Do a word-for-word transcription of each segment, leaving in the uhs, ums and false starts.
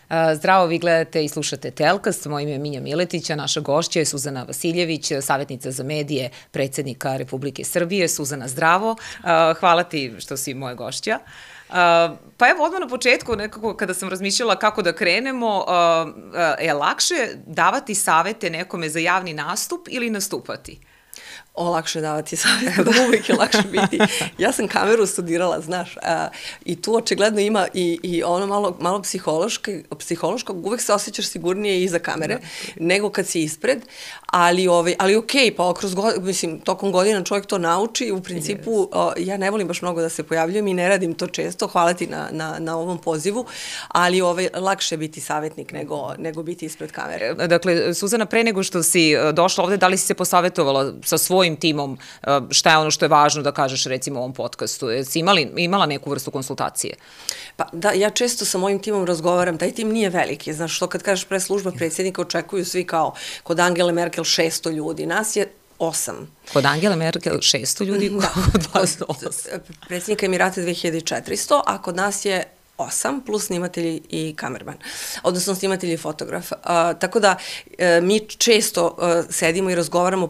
Zdravo, vi gledate i slušate Telkast, moje ime je Minja Miletića, naša gošća je Suzana Vasiljević, savjetnica za medije predsjednika Republike Srbije. Suzana, zdravo, hvala ti što si moja gošća. Pa evo, odmah na početku, nekako kada sam razmišljala kako da krenemo, je lakše davati savete nekome za javni nastup ili nastupati? O, lakše davati savjeti, uvijek je lakše biti. Ja sam kameru studirala, znaš, i tu očigledno ima i ono malo psihološkog, uvijek se osjećaš sigurnije iza kamere nego kad si ispred, ali okej, pa mislim, tokom godina čovjek to nauči i u principu ja ne volim baš mnogo da se pojavljujem i ne radim to često, hvala ti na ovom pozivu, ali lakše je biti savjetnik nego biti ispred kamere. Dakle, Suzana, pre nego što si došla ovde, da li si se posavjetovala sa svojim timom, šta je ono što je važno da kažeš recimo u ovom podcastu? Jesi imala neku vrstu konsultacije? Pa da, ja često sa mojim timom razgovaram, taj tim nije veliki, znaš, što kad kažeš pre služba predsjednika očekuju svi kao kod Angele Merkel šesto ljudi, nas je osam. Kod Angele Merkel šesto ljudi? Da, kod predsjednika Emirata dve hiljade četiristo, a kod nas je osam, plus snimatelji i kamerman, odnosno snimatelji i fotograf. Tako da mi često sedimo i razgovaramo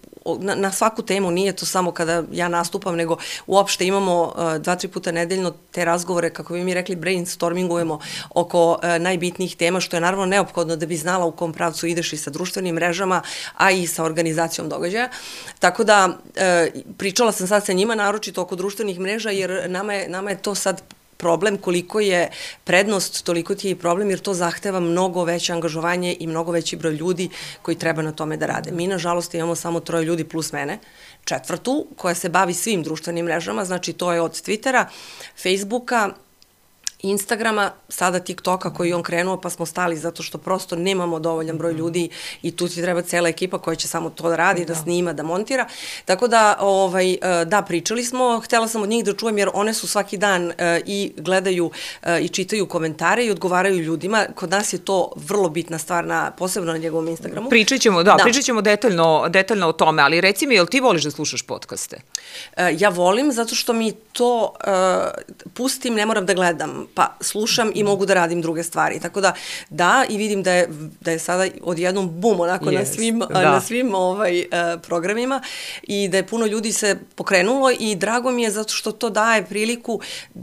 na svaku temu, nije to samo kada ja nastupam, nego uopšte imamo dva, tri puta nedeljno te razgovore, kako bi mi rekli, brainstormingujemo oko najbitnijih tema, što je naravno neophodno da bi znala u kom pravcu ideš i sa društvenim mrežama, a i sa organizacijom događaja. Tako da, pričala sam sad sa njima, naročito oko društvenih mreža, jer nama je to sad problem, koliko je prednost, toliko ti je i problem, jer to zahteva mnogo veće angažovanje i mnogo veći broj ljudi koji treba na tome da rade. Mi, nažalost, imamo samo troje ljudi plus mene, četvrtu, koja se bavi svim društvenim mrežama, znači to je od Twittera, Facebooka, Instagrama, sada TikToka koji je on krenuo, pa smo stali zato što prosto nemamo dovoljan broj ljudi i tu ti treba cela ekipa koja će samo to da radi, da snima, da montira. Tako da, da, pričali smo, htela sam od njih da čujem jer one su svaki dan i gledaju i čitaju komentare i odgovaraju ljudima. Kod nas je to vrlo bitna stvar, posebno na njegovom Instagramu. Pričat ćemo, da, pričat ćemo detaljno o tome, ali reci mi, jel ti voliš da slušaš podcaste? Ja volim zato što mi to pustim, ne moram da gledam, pa slušam i mogu da radim druge stvari. Tako da, da, i vidim da je sada odjednom bum onako na svim programima i da je puno ljudi se pokrenulo i drago mi je zato što to daje priliku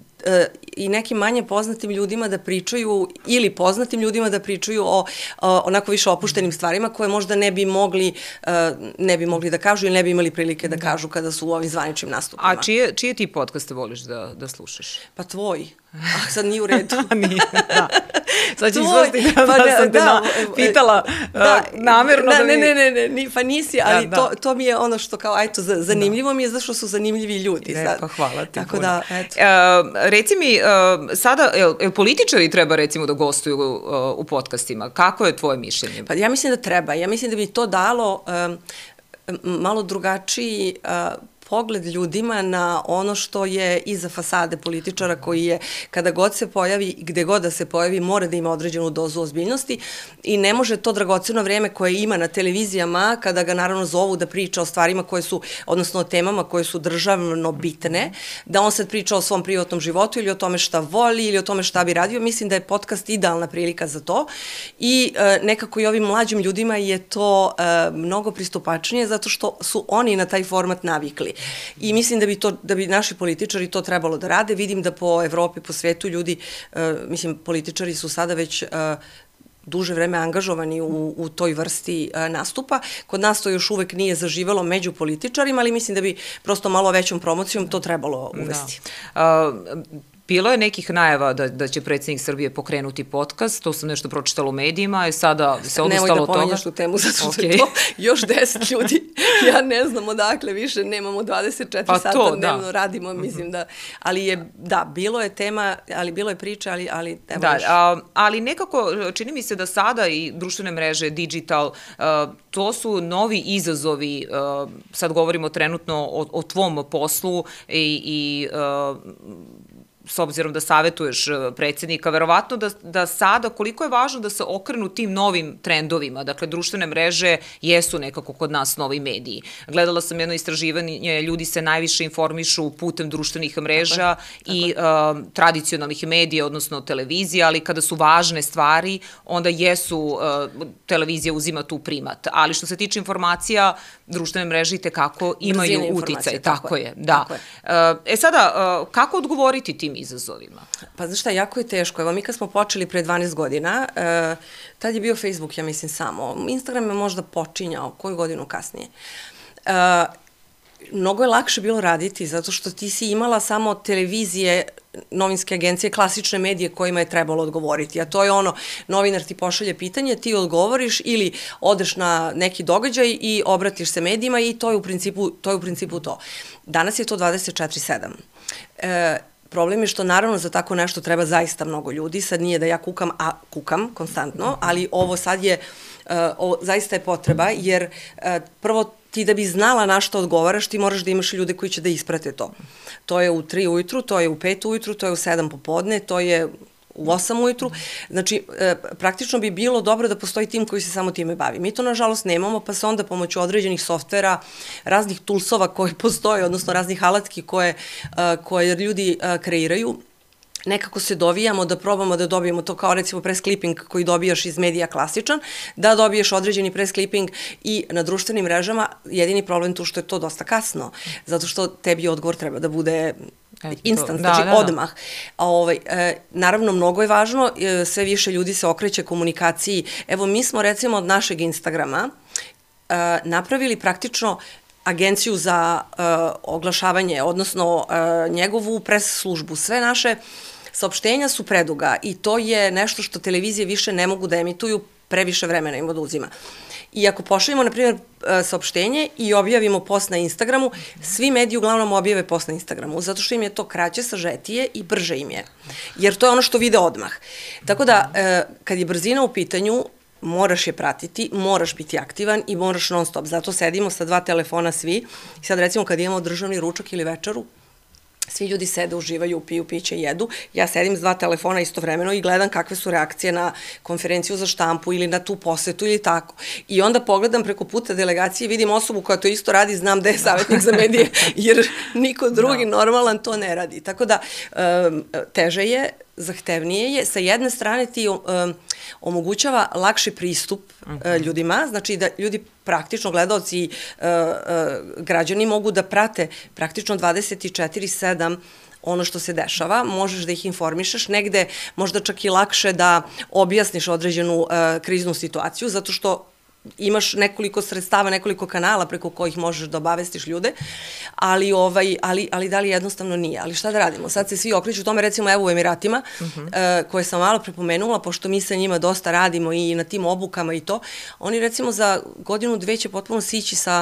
i nekim manje poznatim ljudima da pričaju ili poznatim ljudima da pričaju o onako više opuštenim stvarima koje možda ne bi mogli ne bi mogli da kažu ili ne bi imali prilike da kažu kada su u ovim zvaničnim nastupima. A čije ti podcaste voliš da slušaš? Pa tvoj. Ah, sad nije u redu. Nije, da. Sad ću izvostiti da sam te pitala namerno da mi... Ne, ne, ne, ne, pa nisi, ali to mi je ono što kao, ajto, zanimljivo mi je zašto su zanimljivi ljudi. Pa hvala ti puno. Reci mi, sada, političari treba recimo da gostuju u podcastima? Kako je tvoje mišljenje? Pa ja mislim da treba. Ja mislim da bi to dalo malo drugačiji pogled ljudima na ono što je iza fasade političara koji je, kada god se pojavi, gde god da se pojavi, mora da ima određenu dozu ozbiljnosti i ne može to dragoceno vreme koje ima na televizijama, kada ga naravno zovu da priča o stvarima koje su, odnosno o temama koje su državno bitne, da on sad priča o svom privatnom životu ili o tome šta voli ili o tome šta bi radio. Mislim da je podcast idealna prilika za to i nekako i ovim mlađim ljudima je to mnogo pristupačnije zato što su oni na taj format navikli. I mislim da bi to, da bi naši političari to trebalo da rade. Vidim da po Evropi, po svetu ljudi, mislim, političari su sada već duže vreme angažovani u toj vrsti nastupa. Kod nas to još uvek nije zaživelo među političarima, ali mislim da bi prosto malo većom promocijom to trebalo uvesti. Bilo je nekih najava da će predsjednik Srbije pokrenuti podcast, to sam nešto pročitala u medijima i sada se odustalo od toga. Nemoj da pominjaš tu temu, zato što je to još deset ljudi. Ja ne znam odakle više, nemamo dvadeset četiri sata dnevno radimo, mislim da, ali je, da, bilo je tema, ali bilo je priča, ali evo još. Ali nekako, čini mi se da sada i društvene mreže, digital, to su novi izazovi, sad govorimo trenutno o tvom poslu i s obzirom da savetuješ predsjednika, verovatno da, da sada, koliko je važno da se okrenu tim novim trendovima, dakle, društvene mreže jesu nekako kod nas novi mediji. Gledala sam jedno istraživanje, ljudi se najviše informišu putem društvenih mreža tako, i tako. Uh, tradicionalnih medija, odnosno televizija, ali kada su važne stvari, onda jesu, uh, televizija uzima tu primat. Ali što se tiče informacija, društvene mreže i tekako imaju uticaj. Tako je, da. E sada, kako odgovoriti tim izazovima? Pa znaš šta, jako je teško. Evo mi kad smo počeli pre dvanaest godina, tad je bio Facebook, ja mislim, samo. Instagram je možda počinjao, koju godinu kasnije. Mnogo je lakše bilo raditi, zato što ti si imala samo televizije, novinske agencije, klasične medije kojima je trebalo odgovoriti, a to je ono, novinar ti pošalje pitanje, ti odgovoriš ili odeš na neki događaj i obratiš se medijima i to je u principu to. Je u principu to. Danas je to dvadeset četiri sedam. E, problem je što naravno za tako nešto treba zaista mnogo ljudi, sad nije da ja kukam, a kukam konstantno, ali ovo sad je, uh, ovo zaista je potreba, jer uh, prvo ti da bi znala na što odgovaraš, ti moraš da imaš ljude koji će da isprate to. To je u tri ujutru, to je u pet ujutru, to je u sedam popodne, to je u osam ujutru. Znači, e, praktično bi bilo dobro da postoji tim koji se samo time bavi. Mi to, nažalost, nemamo, pa se onda pomoću određenih softvera, raznih toolsova koji postoje, odnosno raznih alatki koje, e, koje ljudi e, kreiraju, nekako se dovijamo da probamo da dobijemo to kao recimo press clipping koji dobijaš iz medija klasičan, da dobiješ određeni press clipping i na društvenim mrežama. Jedini problem tu što je to dosta kasno, zato što tebi odgovor treba da bude instant, znači da, da, odmah. A, ovaj, e, naravno, mnogo je važno, e, sve više ljudi se okreće komunikaciji. Evo, mi smo recimo od našeg Instagrama e, napravili praktično agenciju za uh, oglašavanje, odnosno uh, njegovu pres službu. Sve naše saopštenja su preduga i to je nešto što televizije više ne mogu da emituju, previše vremena im oduzima. I ako pošaljemo, na primjer, saopštenje i objavimo post na Instagramu, svi mediji uglavnom objave post na Instagramu, zato što im je to kraće, sažetije i brže im je. Jer to je ono što vide odmah. Tako da, uh, kad je brzina u pitanju, moraš je pratiti, moraš biti aktivan i moraš non stop. Zato sedimo sa dva telefona svi. Sad recimo kad imamo državni ručak ili večeru, svi ljudi sede, uživaju, piju piće, jedu. Ja sedim s dva telefona istovremeno i gledam kakve su reakcije na konferenciju za štampu ili na tu posetu ili tako. I onda pogledam preko puta delegacije i vidim osobu koja to isto radi, znam da je savjetnik za medije, jer niko drugi normalan to ne radi. Tako da teže je, zahtevnije je. Sa jedne strane ti um, omogućava lakši pristup uh, ljudima, znači da ljudi praktično, gledaoci i uh, uh, građani mogu da prate praktično dvadeset četiri sedam ono što se dešava, možeš da ih informišeš, negde možda čak i lakše da objasniš određenu uh, kriznu situaciju, zato što imaš nekoliko sredstava, nekoliko kanala preko kojih možeš da obavestiš ljude, ali, ovaj, ali, ali da li jednostavno nije. Ali šta da radimo? Sad se svi okreću tome, recimo evo u Emiratima, uh-huh. uh, koje sam malo prepomenula, pošto mi sa njima dosta radimo i na tim obukama i to, oni recimo za godinu, dve će potpuno sići sa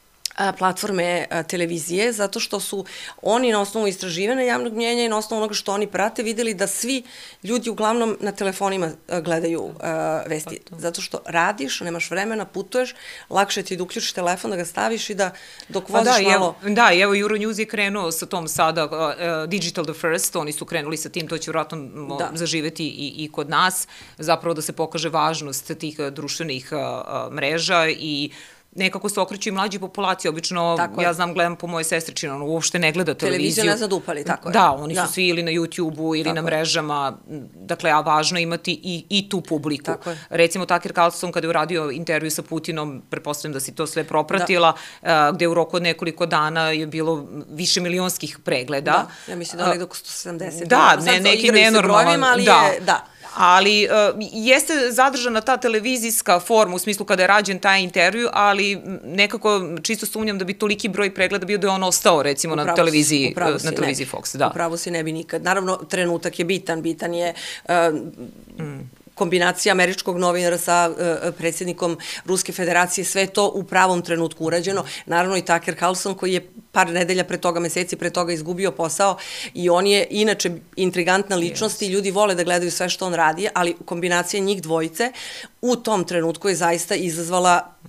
platforme televizije, zato što su oni na osnovu istraživanja javnog mnjenja i na osnovu onoga što oni prate videli da svi ljudi uglavnom na telefonima gledaju uh, vesti. Zato što radiš, nemaš vremena, putuješ, lakše ti da uključiš telefon, da ga staviš i da dok voziš da, malo... Evo, da, evo Euronews je krenuo sa tom sada uh, Digital the First, oni su krenuli sa tim, to će vjerojatno da. zaživeti i, i kod nas, zapravo da se pokaže važnost tih društvenih uh, mreža i nekako se okreću i mlađi populacije, obično, tako ja znam, gledam po moje sestričine, ono uopšte ne gleda televiziju. Televiziju ne zadupali, tako je. Da, oni da. su svi ili na YouTube-u ili tako na mrežama, dakle, a važno imati i, i tu publiku. Tako je. Recimo, Tucker Carlson, kada je uradio intervju sa Putinom, pretpostavljam da si to sve propratila, da. gde u roku od nekoliko dana je bilo više milionskih pregleda. Da, ja mislim da je oko sto sedamdeset. Da, ne, neki nenormalan. Ali da. Je, da. Ali uh, jeste zadržana ta televizijska forma u smislu kada je rađen taj intervju, ali nekako čisto sumnjam da bi toliki broj pregleda bio da je on ostao recimo upravo na televiziji, si, na televiziji Fox. Da. Upravo si ne bi nikad. Naravno, trenutak je bitan, bitan je... Uh, mm. kombinacija američkog novinara sa uh, predsjednikom Ruske federacije, sve to u pravom trenutku urađeno. Naravno i Tucker Carlson koji je par nedelja pre toga, meseci pre toga izgubio posao i on je inače intrigantna ličnost yes. i ljudi vole da gledaju sve što on radi, ali kombinacija njih dvojice u tom trenutku je zaista izazvala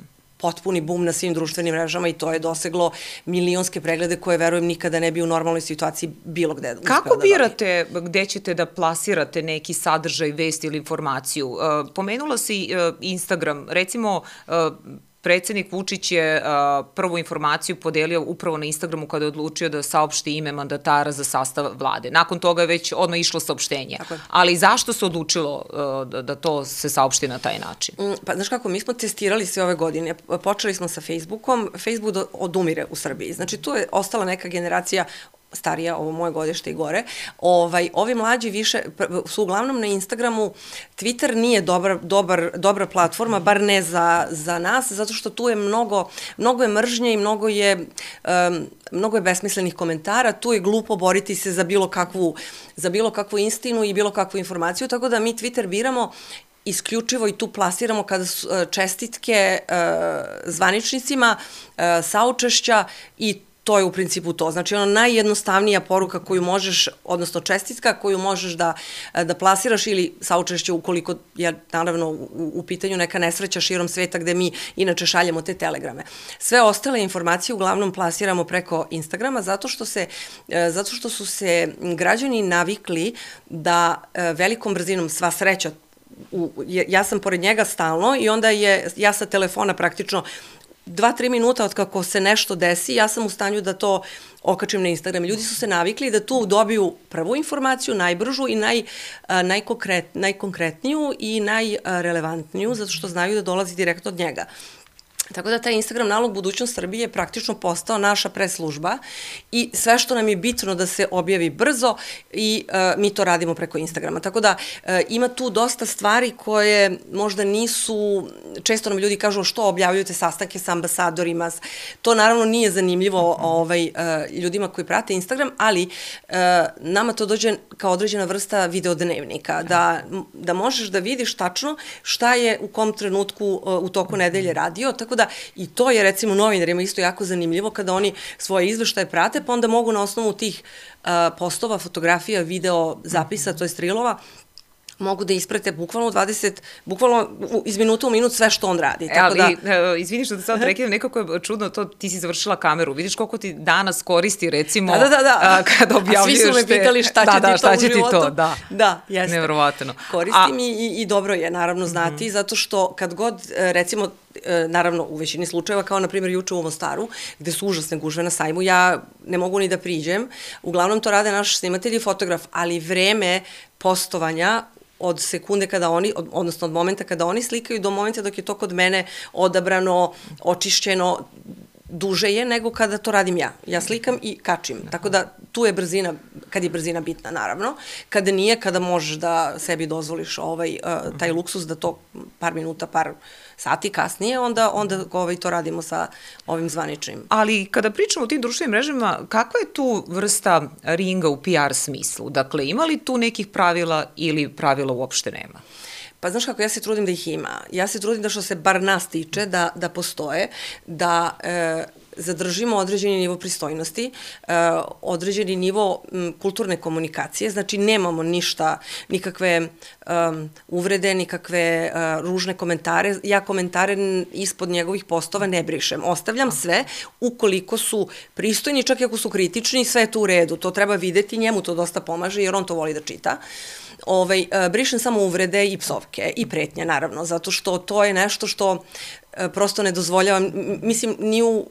potpuni bum na svim društvenim mrežama i to je doseglo milionske preglede koje, verujem, nikada ne bi u normalnoj situaciji bilo gde uspeo da dobije. Kako birate gde ćete da plasirate neki sadržaj, vest ili informaciju? Uh, pomenula si uh, Instagram, recimo uh, predsednik Vučić je uh, prvu informaciju podelio upravo na Instagramu kada je odlučio da saopšti ime mandatara za sastav vlade. Nakon toga je već odmah išlo saopštenje. Ali zašto se odlučilo uh, da, da to se saopšti na taj način? Mm, pa znaš kako, mi smo testirali sve ove godine. Počeli smo sa Facebookom. Facebook odumire u Srbiji. Znači tu je ostala neka generacija starija, ovo moje godište i gore, ovaj, ovi mlađi više su uglavnom na Instagramu. Twitter nije dobar, dobar, dobra platforma, bar ne za, za nas, zato što tu je mnogo, mnogo je mržnje i mnogo je, um, mnogo je besmislenih komentara, tu je glupo boriti se za bilo kakvu, za bilo kakvu istinu i bilo kakvu informaciju, tako da mi Twitter biramo isključivo i tu plasiramo kada su čestitke uh, zvaničnicima, uh, saučešća i to je u principu to. Znači, ono najjednostavnija poruka koju možeš, odnosno čestitka koju možeš da, da plasiraš ili saučešće ukoliko je, naravno, u, u pitanju neka nesreća širom sveta gde mi inače šaljemo te telegrame. Sve ostale informacije uglavnom plasiramo preko Instagrama zato što se, zato što su se građani navikli da velikom brzinom, sva sreća, u, ja sam pored njega stalno i onda je, ja sa telefona praktično dva, tri minuta od kako se nešto desi, ja sam u stanju da to okačim na Instagram. Ljudi su se navikli da tu dobiju prvu informaciju, najbržu i naj, najkonkret, najkonkretniju i najrelevantniju, zato što znaju da dolazi direktno od njega. Tako da taj Instagram nalog Budućnost Srbije je praktično postao naša preslužba i sve što nam je bitno da se objavi brzo i uh, mi to radimo preko Instagrama. Tako da uh, ima tu dosta stvari koje možda nisu, često nam ljudi kažu što objavljujete sastanke sa ambasadorima, to naravno nije zanimljivo ovaj, uh, ljudima koji prate Instagram, ali uh, nama to dođe kao određena vrsta videodnevnika, da, da možeš da vidiš tačno šta je u kom trenutku uh, u toku nedelje radio, tako da i to je recimo novinarima isto jako zanimljivo kada oni svoje izveštaje prate, pa onda mogu na osnovu tih uh, postova, fotografija, video, zapisa, to je strilova, mogu da isprate bukvalno dvadeset, bukvalno iz minuta u minut sve što on radi. E, ali, da, izvini što da sad prekidam, nekako je čudno to, ti si završila kameru, vidiš koliko ti danas koristi, recimo, da, da, da. A, kada objavljuješ te... A svi su me pitali šta će, da, ti, da, to šta će u životu. ti to, da. Da, jeste. Nevjerovatno. Koristim a... i, i dobro je, naravno, znati, mm -hmm. zato što kad god, recimo, naravno, u većini slučajeva, kao na primjer juče u Mostaru, gde su užasne gužve na sajmu, ja ne mogu ni da priđem. Uglavnom to rade naš snimatelj i fotograf, ali vreme postovanja od sekunde kada oni, od, odnosno od momenta kada oni slikaju do momenta dok je to kod mene odabrano, očišćeno, duže je nego kada to radim ja. Ja slikam i kačim. Tako da tu je brzina, kad je brzina bitna, naravno. Kada nije, kada možeš da sebi dozvoliš ovaj, uh, taj luksus da to par minuta, par sati kasnije, onda, onda ovaj, to radimo sa ovim zvaničnim. Ali kada pričamo o tim društvenim mrežama, kakva je tu vrsta ringa u P R smislu? Dakle, ima li tu nekih pravila ili pravila uopšte nema? Pa znaš kako, ja se trudim da ih ima. Ja se trudim da što se bar nas tiče, da, da postoje, da e, zadržimo određeni nivo pristojnosti, e, određeni nivo m, kulturne komunikacije, znači nemamo ništa, nikakve um, uvrede, nikakve uh, ružne komentare. Ja komentare ispod njegovih postova ne brišem. Ostavljam sve ukoliko su pristojni, čak i ako su kritični, sve je to u redu. To treba videti, njemu to dosta pomaže jer on to voli da čita. Ovaj, brišem samo uvrede i psovke i pretnje, naravno, zato što to je nešto što prosto ne dozvoljavam, mislim, ni u,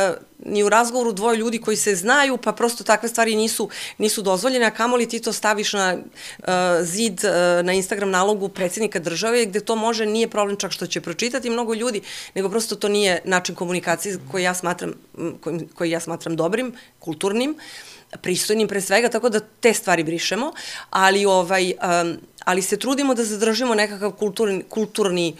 ni u razgovoru dvoje ljudi koji se znaju, pa prosto takve stvari nisu, nisu dozvoljene, a kamoli ti to staviš na zid, na Instagram nalogu predsjednika države, gde to može, nije problem čak što će pročitati mnogo ljudi, nego prosto to nije način komunikacije koji ja smatram, koji, koji ja smatram dobrim, kulturnim, pristojnim pre svega, tako da te stvari brišemo, ali, ovaj, um, ali se trudimo da zadržimo nekakav kulturni, kulturni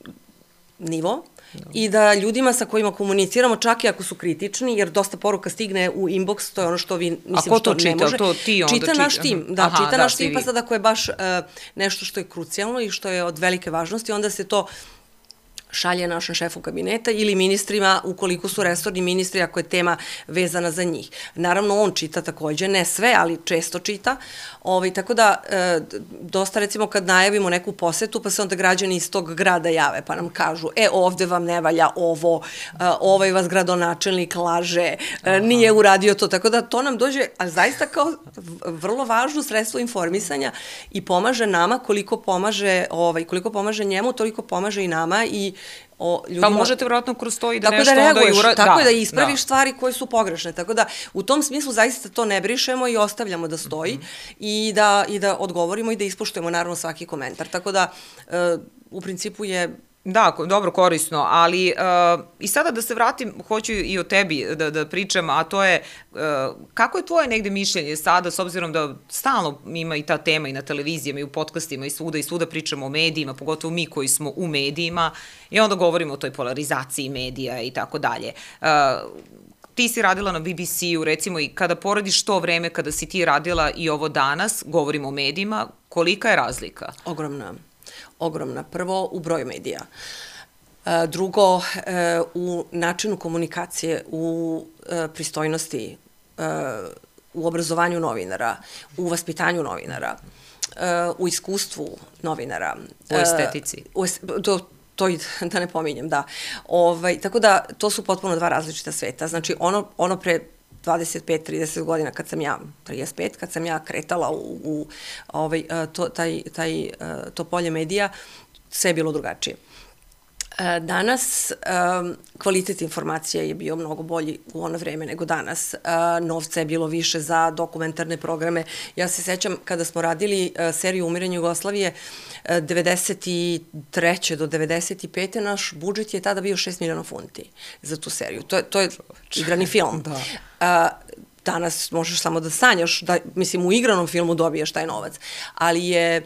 nivo i da ljudima sa kojima komuniciramo, čak i ako su kritični, jer dosta poruka stigne u inbox, to je ono što vi, mislim, što ne može. A ko to čita? To ti onda čita? Čita naš tim, da, Aha, čita da, naš tim, pa sad ako je baš uh, nešto što je krucijalno i što je od velike važnosti, onda se to šalje našem šefu kabineta ili ministrima ukoliko su resorni ministri ako je tema vezana za njih. Naravno, on čita takođe, ne sve, ali često čita. Ovaj, tako da, e, dosta recimo kad najavimo neku posetu, pa se onda građani iz tog grada jave, pa nam kažu, e, ovde vam ne valja ovo, e, ovaj vas gradonačelnik laže, e, nije uradio to. Tako da to nam dođe, a zaista kao vrlo važno sredstvo informisanja i pomaže nama koliko pomaže, ovaj, koliko pomaže njemu, toliko pomaže i nama i o ljudima. Pa možete vjerojatno kroz to i da tako nešto da reaguješ, onda i ura... Tako da, da ispraviš da. stvari koje su pogrešne. Tako da u tom smislu zaista to ne brišemo i ostavljamo da stoji mm -hmm. i, da, i da odgovorimo i da ispoštujemo naravno svaki komentar. Tako da e, u principu je... Da, dobro, korisno, ali uh, i sada da se vratim, hoću i o tebi da, da pričam, a to je uh, kako je tvoje negde mišljenje sada, s obzirom da stalno ima i ta tema i na televizijama i u podcastima i svuda i svuda pričamo o medijima, pogotovo mi koji smo u medijima i onda govorimo o toj polarizaciji medija i tako dalje. Ti si radila na B B C-u, recimo, i kada porediš to vreme kada si ti radila i ovo danas, govorimo o medijima, kolika je razlika? Ogromna. Ogromna. Prvo, u broju medija. Drugo, u načinu komunikacije, u pristojnosti, u obrazovanju novinara, u vaspitanju novinara, u iskustvu novinara. U estetici. U to, to i da ne pominjem, da. Ovaj, tako da, to su potpuno dva različita sveta. Znači, ono, ono pre dvadeset pet trideset godina kad sam ja, trideset pet, kad sam ja kretala u, u ovaj, to, taj, taj, to polje medija, sve je bilo drugačije. Danas kvalitet informacija je bio mnogo bolji u ono vreme nego danas. Novca je bilo više za dokumentarne programe. Ja se sećam kada smo radili seriju Umiranje Jugoslavije devedeset treće do devedeset pete naš budžet je tada bio šest miliona funti za tu seriju. To je, to je igrani film. Da. Danas možeš samo da sanjaš, da, mislim u igranom filmu dobiješ taj novac. Ali je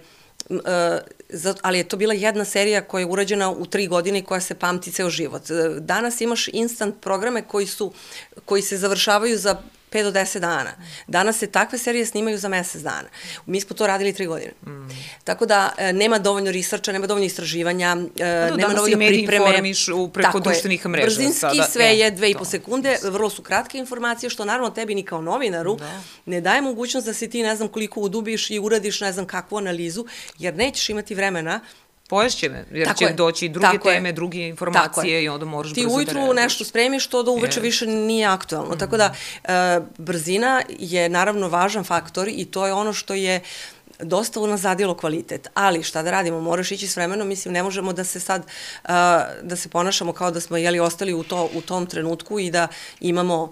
ali je to bila jedna serija koja je urađena u tri godine i koja se pamti ceo život. Danas imaš instant programe koji su, koji se završavaju za pet do deset dana. Danas se takve serije snimaju za mesec dana. Mi smo to radili tri godine. Mm. Tako da nema dovoljno researcha, nema dovoljno istraživanja, da, nema dovoljno pripreme. Danas i mediji informiš preko društvenih mreža. Brzinski, sada, sve je dve i po sekunde, vrlo su kratke informacije, što naravno tebi ni kao novinaru da. ne daje mogućnost da se ti ne znam koliko udubiš i uradiš ne znam kakvu analizu, jer nećeš imati vremena. Poješće me, jer tako će je. doći druge tako teme, je. druge informacije i onda moraš brzo da reaguješ. Ti ujutru nešto spremiš, to do uveče yes. više nije aktualno. Mm -hmm. Tako da, e, brzina je naravno važan faktor i to je ono što je dosta unazadilo kvalitet. Ali šta da radimo, moraš ići s vremenom, mislim, ne možemo da se sad, uh, da se ponašamo kao da smo jeli ostali u, to, u tom trenutku i da imamo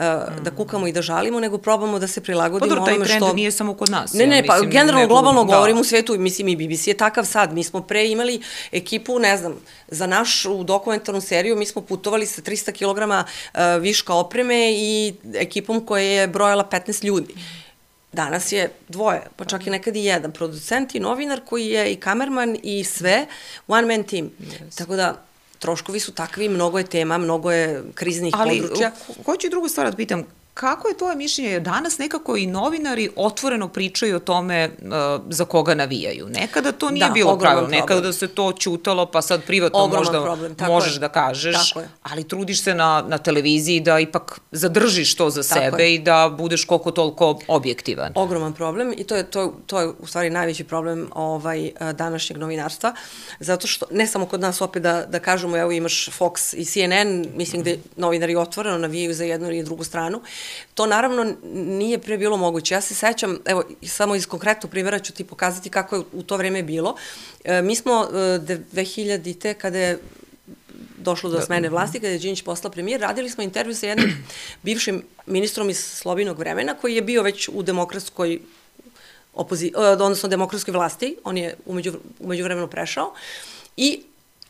da kukamo i da žalimo, nego probamo da se prilagodimo onome što... Pa taj trend nije samo kod nas. Ne, ne, pa generalno globalno govorim u svetu, mislim i B B C je takav sad. Mi smo pre imali ekipu, ne znam, za našu dokumentarnu seriju mi smo putovali sa trista kilograma viška opreme i ekipom koja je brojala petnaest ljudi. Danas je dvoje, pa čak i nekad i jedan. Producent i novinar koji je i kamerman i sve, one man team. Tako da troškovi su takvi, mnogo je tema, mnogo je kriznih ali, područja. Ali, hoću i drugu stvar da pitam, kako je tvoje mišljenje? Danas nekako i novinari otvoreno pričaju o tome uh, za koga navijaju. Nekada to nije da, bilo pravilno, nekada da se to ćutalo, pa sad privatno ogroman možda problem, možeš je. da kažeš, ali trudiš se na, na televiziji da ipak zadržiš to za tako sebe je. i da budeš koliko toliko objektivan. Ogroman problem i to je, to, to je u stvari najveći problem ovaj, današnjeg novinarstva, zato što ne samo kod nas opet da, da kažemo, evo imaš Fox i C N N, mislim gde novinari otvoreno navijaju za jednu ili drugu stranu. To naravno nije pre bilo moguće. Ja se sećam, evo, samo iz konkretnog primjera ću ti pokazati kako je u to vreme bilo. E, mi smo dve hiljadite kada je došlo do smene vlasti, kada je Đinđić postao premijer, radili smo intervju sa jednim bivšim ministrom iz Slobinog vremena, koji je bio već u demokratskoj opozi... odnosno demokratskoj vlasti, on je umeđu, umeđu vremenu prešao i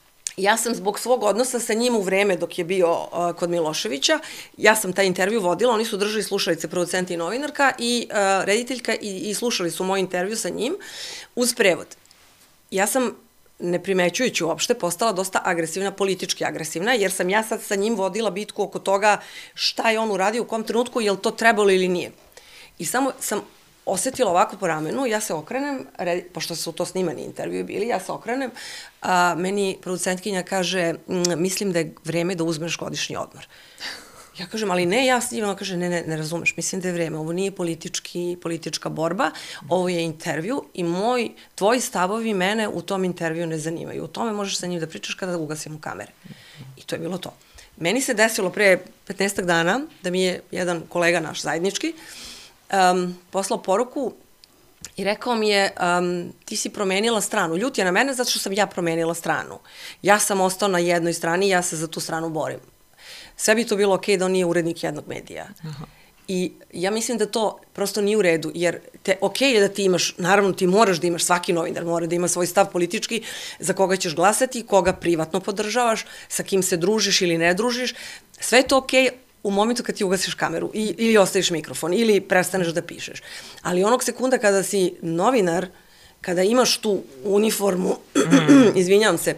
ja sam zbog svog odnosa sa njim u vreme dok je bio uh, kod Miloševića, ja sam taj intervju vodila, oni su držali slušalice, producenti i novinarka i uh, rediteljka i, i slušali su moj intervju sa njim uz prevod. Ja sam, ne primećujući uopšte, postala dosta agresivna, politički agresivna, jer sam ja sad sa njim vodila bitku oko toga šta je on uradio, u kom trenutku, je li to trebalo ili nije. I samo sam osetila ovako po ramenu, ja se okrenem, pošto su to snimani intervju bili, ja se okrenem, a meni producentkinja kaže, mislim da je vreme da uzmeš godišnji odmor. Ja kažem, ali ne, ja s njim, ona kaže, ne, ne, ne razumeš, mislim da je vreme, ovo nije politički, politička borba, ovo je intervju i moj, tvoji stavovi mene u tom intervju ne zanimaju. U tome možeš sa njim da pričaš kada ugasimo kamere. I to je bilo to. Meni se desilo pre petnaestak dana da mi je jedan kolega naš zajednički um, poslao poruku i rekao mi je, um, ti si promenila stranu. Ljut je na mene zato što sam ja promenila stranu. Ja sam ostao na jednoj strani i ja se za tu stranu borim. Sve bi to bilo okej da on nije urednik jednog medija. Aha. I ja mislim da to prosto nije u redu, jer te okej je da ti imaš, naravno ti moraš da imaš, svaki novinar mora da ima svoj stav politički, za koga ćeš glasati, koga privatno podržavaš, sa kim se družiš ili ne družiš, sve je to okej u momentu kad ti ugasiš kameru i, ili ostaviš mikrofon ili prestaneš da pišeš. Ali onog sekunda kada si novinar, kada imaš tu uniformu, izvinjavam se,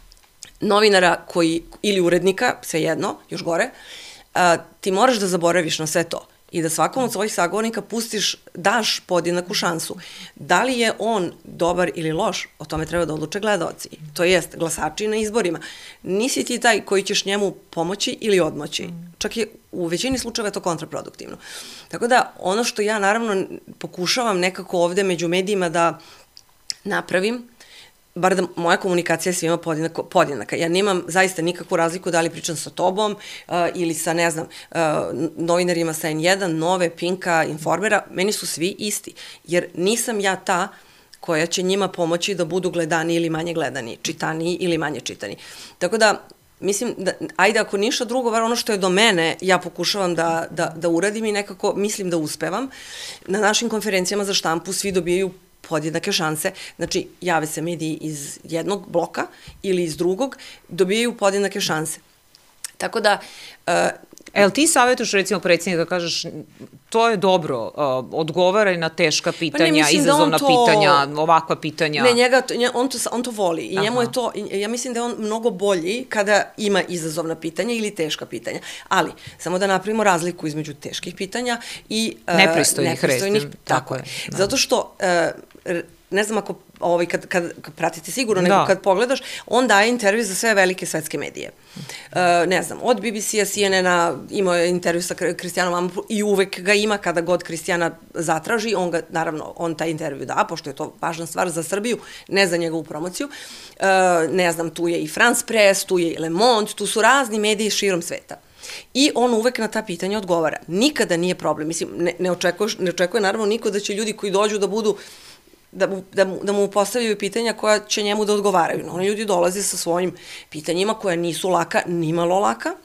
novinara koji, ili urednika, svejedno, još gore, a, ti moraš da zaboraviš na sve to i da svakom od svojih sagovornika pustiš, daš podjednaku šansu. Da li je on dobar ili loš, o tome treba da odluče gledaoci, to jest glasači na izborima. Nisi ti taj koji ćeš njemu pomoći ili odmoći. Čak je u većini slučajeva to kontraproduktivno. Tako da, ono što ja naravno pokušavam nekako ovde među medijima da napravim, bar da moja komunikacija je svima podjednaka. Ja nemam zaista nikakvu razliku da li pričam sa tobom uh, ili sa, ne znam, uh, novinarima sa en jedan, Nove, Pinka, Informera, meni su svi isti, jer nisam ja ta koja će njima pomoći da budu gledani ili manje gledani, čitaniji ili manje čitani. Tako da, mislim, da, ajde ako ništa drugo, var ono što je do mene, ja pokušavam da, da, da uradim i nekako mislim da uspevam. Na našim konferencijama za štampu svi dobijaju podjednake šanse, znači jave se mediji iz jednog bloka ili iz drugog, dobijaju podjednake šanse. Tako da... Uh, El ti savjetuš recimo predsjednika, kažeš to je dobro, uh, odgovaraj na teška pitanja, pa izazovna da to, pitanja, ovakva pitanja. Ne, njega, on, to, on to voli i Aha. njemu je to, ja mislim da je on mnogo bolji kada ima izazovna pitanja ili teška pitanja. Ali, samo da napravimo razliku između teških pitanja i uh, nepristojnih, nepristojnih tako, tako je. Da. Zato što... Uh, ne znam ako ovaj, kad, kad, kad pratite sigurno, nego da. Kad pogledaš, on daje intervju za sve velike svetske medije. Uh, ne znam, od B B C-a, C N N-a, imao je intervju sa Cristianom Amapuru i uvek ga ima kada god Cristiana zatraži, on ga, naravno, on taj intervju da, pošto je to važna stvar za Srbiju, ne za njegovu promociju. Uh, ne znam, tu je i France Press, tu je i Le Monde, tu su razni mediji širom sveta. I on uvek na ta pitanja odgovara. Nikada nije problem. Mislim, ne, ne, očekuje, ne očekuje naravno niko da će ljudi koji dođu da budu Da mu, da, mu, da mu postavljaju pitanja koja će njemu da odgovaraju. Oni ljudi dolaze sa svojim pitanjima koja nisu laka, nimalo laka.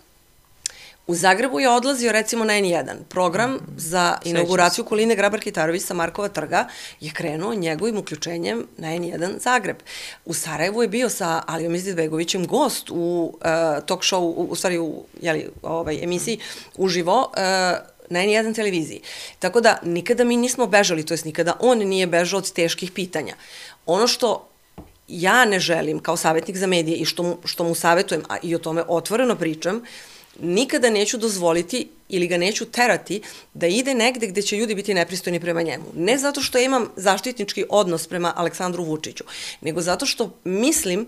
U Zagrebu je odlazio recimo na en jedan. Program za inauguraciju Koline Grabar-Kitarović sa Markova trga je krenuo njegovim uključenjem na en jedan Zagreb. U Sarajevu je bio sa Alijom Izetbegovićem gost u uh, talk show, u, u stvari u jeli, ovaj, emisiji uživo, uh, na en jedan televiziji. Tako da nikada mi nismo bežali, to jest nikada on nije bežao od teških pitanja. Ono što ja ne želim kao savjetnik za medije i što mu, što mu savjetujem, a i o tome otvoreno pričam, nikada neću dozvoliti ili ga neću terati da ide negde gde će ljudi biti nepristojni prema njemu. Ne zato što imam zaštitnički odnos prema Aleksandru Vučiću, nego zato što mislim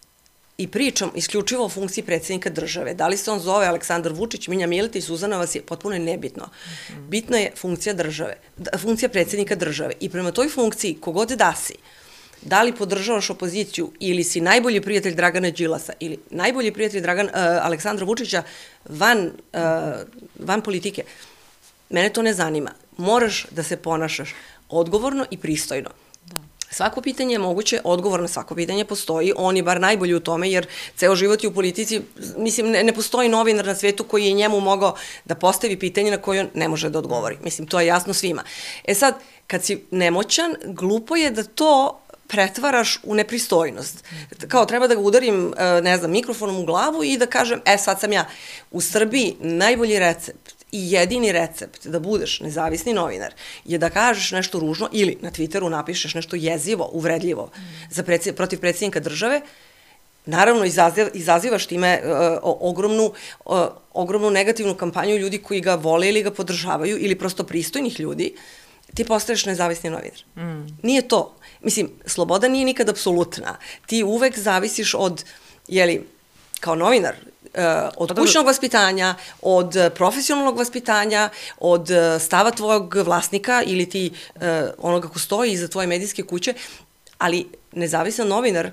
i pričam isključivo o funkciji predsjednika države. Da li se on zove Aleksandar Vučić, Minja Miletić, Suzana Vasiljević, potpuno je nebitno. Bitna je funkcija države, funkcija predsjednika države i prema toj funkciji, kogod da si, da li podržavaš opoziciju ili si najbolji prijatelj Dragana Đilasa ili najbolji prijatelj Dragan, uh, Aleksandra Vučića van, uh, van politike, mene to ne zanima. Moraš da se ponašaš odgovorno i pristojno. Svako pitanje je moguće, odgovor na svako pitanje postoji, on je bar najbolji u tome, jer ceo život je u politici, mislim, ne, ne postoji novinar na svetu koji je njemu mogao da postavi pitanje na koje on ne može da odgovori. Mislim, to je jasno svima. E sad, kad si nemoćan, glupo je da to pretvaraš u nepristojnost. Kao treba da ga udarim, ne znam, mikrofonom u glavu i da kažem, e sad sam ja. U Srbiji najbolji recept i jedini recept da budeš nezavisni novinar je da kažeš nešto ružno ili na Twitteru napišeš nešto jezivo, uvredljivo za predsjed, protiv predsjednika države, naravno izaziv, izazivaš time uh, ogromnu, uh, ogromnu negativnu kampanju ljudi koji ga vole ili ga podržavaju ili prosto pristojnih ljudi. ti postaješ nezavisni novinar. Mm. Nije to. Mislim, sloboda nije nikad apsolutna. Ti uvek zavisiš od, jeli, kao novinar, od kućnog vaspitanja, od profesionalnog vaspitanja, od stava tvojeg vlasnika ili ti onoga ko stoji iza tvoje medijske kuće, ali nezavisan novinar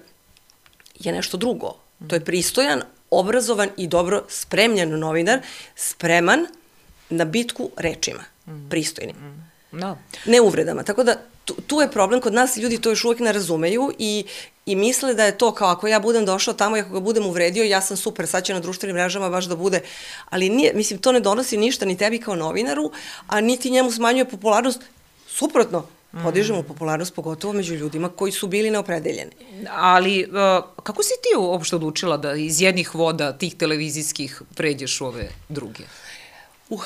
je nešto drugo. To je pristojan, obrazovan i dobro spremljen novinar, spreman na bitku rečima, pristojnim. No. Ne uvredama. Tako da tu, tu je problem kod nas, ljudi to još uvijek ne razumeju i, i misle da je to kao ako ja budem došao tamo i ako ga budem uvredio, ja sam super, sad će na društvenim mrežama baš da bude. Ali nije, mislim, to ne donosi ništa ni tebi kao novinaru, a niti njemu smanjuje popularnost. Suprotno, podižemo popularnost pogotovo među ljudima koji su bili neopredeljeni. Ali kako si ti uopšte odlučila da iz jednih voda tih televizijskih pređeš u ove druge? Uh,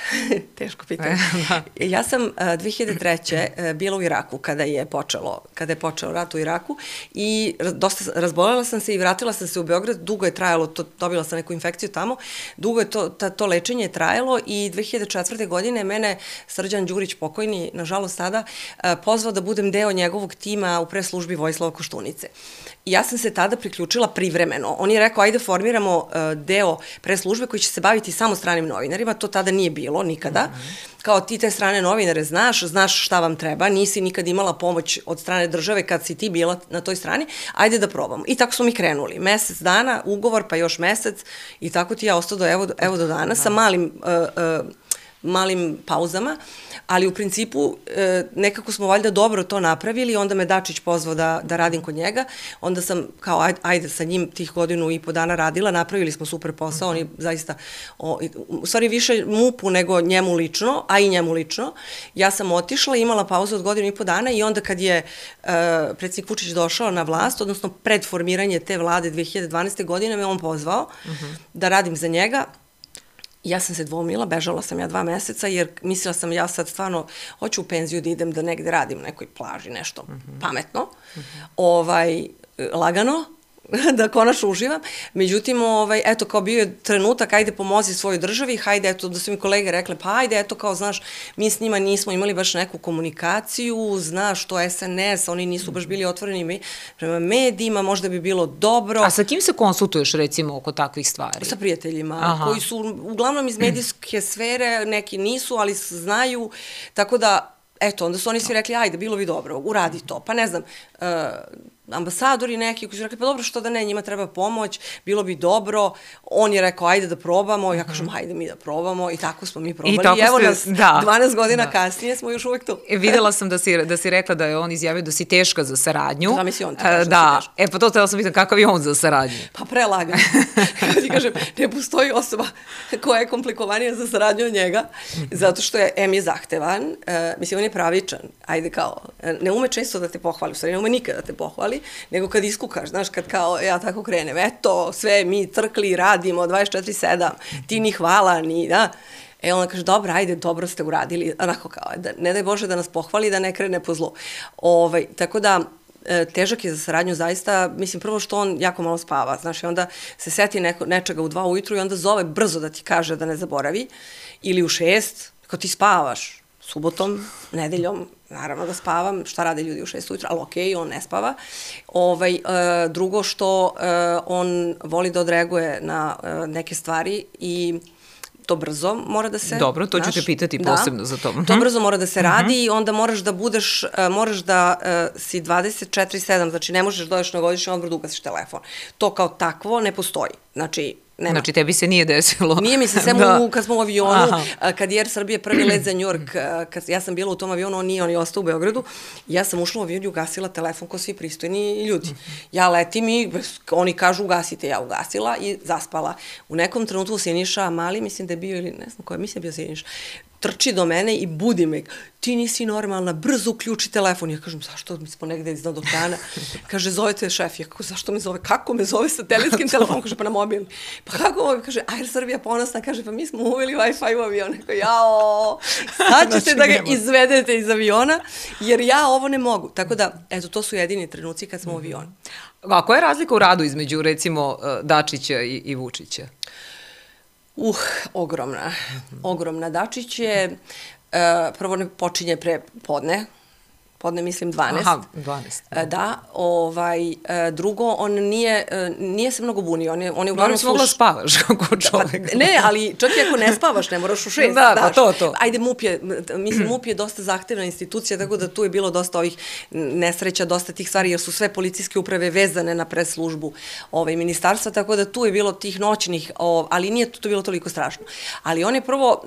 teško pitanje. Ja sam dve hiljade treće. bila u Iraku kada je počelo, kada je počeo rat u Iraku i dosta razbolela sam se i vratila sam se u Beograd. Dugo je trajalo, to, dobila sam neku infekciju tamo, dugo je to, ta, to lečenje trajalo i dve hiljade četvrte. godine mene Srđan Đurić, pokojni, nažalost tada, pozvao da budem deo njegovog tima u preslužbi Vojislava Koštunice. I ja sam se tada priključila privremeno. On je rekao, ajde formiramo uh, deo preslužbe koji će se baviti samo stranim novinarima. To tada nije bilo, nikada. Mm -hmm. Kao ti te strane novinare znaš, znaš šta vam treba, nisi nikad imala pomoć od strane države kad si ti bila na toj strani, ajde da probamo. I tako smo mi krenuli. Mesec dana, ugovor, pa još mesec i tako ti ja ostao do evo, evo do danas sa malim... Uh, uh, malim pauzama, ali u principu e, nekako smo valjda dobro to napravili, onda me Dačić pozvao da, da radim kod njega, onda sam kao ajde, ajde sa njim tih godinu i po dana radila, napravili smo super posao, on je zaista, o, u stvari više mupu nego njemu lično, a i njemu lično. Ja sam otišla, imala pauzu od godinu i po dana i onda kad je e, predsjednik Vučić došao na vlast, odnosno pred formiranje te vlade dve hiljade dvanaeste. godine me on pozvao uh-huh. da radim za njega. Ja sam se dvomila, bežala sam ja dva meseca jer mislila sam ja sad stvarno hoću u penziju da idem da negde radim na nekoj plaži, nešto mm-hmm. pametno, mm-hmm. ovaj, lagano, da konačno uživam. Međutim, ovaj, eto, kao bio je trenutak, ajde pomozi svojoj državi, hajde, eto, da su mi kolege rekle, pa ajde, eto, kao, znaš, mi s njima nismo imali baš neku komunikaciju, znaš, to S N S, oni nisu baš bili otvoreni prema medijima, možda bi bilo dobro. A sa kim se konsultuješ, recimo, oko takvih stvari? Sa prijateljima, Aha. koji su uglavnom iz medijske sfere, neki nisu, ali znaju, tako da, eto, onda su oni svi rekli, ajde, bilo bi dobro, uradi to, pa ne znam, uh, ambasadori neki koji su rekli, pa dobro, što da ne, njima treba pomoć, bilo bi dobro, on je rekao, ajde da probamo, ja kažem, ajde mi da probamo i tako smo mi probali. I, I evo ste, nas, da, dvanaest godina da. kasnije smo još uvek tu. E, videla sam da si, da si rekla da je on izjavio da si teška za saradnju. Da, misli on ti kaže da, da si teška. E, pa to htjela sam pitan, kakav je on za saradnju? Pa prelagan. Kada ti kažem, ne postoji osoba koja je komplikovanija za saradnju od njega, zato što je, em je zahtevan, uh, mislim, on je pravičan, ajde kao, ne ume često da te pohvali, u stvari ne ume nikada da te pohvali, nego kad iskukaš, znaš, kad kao ja tako krenem, eto, sve mi trkli, radimo dvadeset četiri sedam, ti ni hvala, ni, da. E, ona kaže, dobro, ajde, dobro ste uradili, onako kao, da, ne daj Bože da nas pohvali, da ne krene po zlu. Ovaj, tako da, e, težak je za saradnju zaista, mislim, prvo što on jako malo spava, znaš, i onda se seti neko, nečega u dva ujutru i onda zove brzo da ti kaže da ne zaboravi, ili u šest, kao ti spavaš, subotom, nedeljom, naravno da spavam, šta rade ljudi u šest ujutru, ali okej, okay, on ne spava. Ovaj, e, drugo što e, on voli da odreaguje na e, neke stvari i to brzo mora da se... Dobro, to ću te pitati posebno da, za to. To brzo mora da se radi uh-huh. i onda moraš da budeš, moraš da uh, si dvadeset četiri sedam, znači ne možeš dođeš na godišnji odmor da ugasiš telefon. To kao takvo ne postoji. Znači, nema. Znači, tebi se nije desilo. Nije mi se, sve da. mu, kad smo u avionu, Aha. kad je Air Srbije prvi let za New York, kad ja sam bila u tom avionu, on nije, on je ostao u Beogradu, ja sam ušla u avion i ugasila telefon ko svi pristojni ljudi. Ja letim i oni kažu ugasite, ja ugasila i zaspala. U nekom trenutku Siniša Mali, mislim da je bio, ili ne znam ko je, mislim da je bio Siniša, trči do mene i budi me, ti nisi normalna, brzo uključi telefon. Ja kažem, zašto mi smo negde iznad okeana? Kaže, zovete šef. Ja kako, zašto me zove? Kako me zove satelitskim telefonom? Kaže, pa na mobil. Pa kako? Kaže, Air Srbija ponosna. Kaže, pa mi smo uveli Wi-Fi u avion. Kaže, jao, sad ćete da ga izvedete iz aviona, jer ja ovo ne mogu. Tako da, eto, to su jedini trenuci kad smo u avionu. A koja je razlika u radu između, recimo, Dačića i, i Vučića? Uh, ogromna. Ogromna. Dačić je prvo ne počinje pre podne, podne mislim dvanaest. Aha, dvanaest. Da, ovaj, drugo, on nije, nije se mnogo bunio, on je, on je uglavnom slušao. Mogla spavaš kako čovek. Pa, ne, ali čak i ako ne spavaš, ne moraš u šest. Da, pa to, to. Ajde, MUP je, mislim, MUP je dosta zahtevna institucija, tako da tu je bilo dosta ovih nesreća, dosta tih stvari, jer su sve policijske uprave vezane na pres službu ovaj, ministarstva, tako da tu je bilo tih noćnih, ali nije to bilo toliko strašno. Ali on je prvo,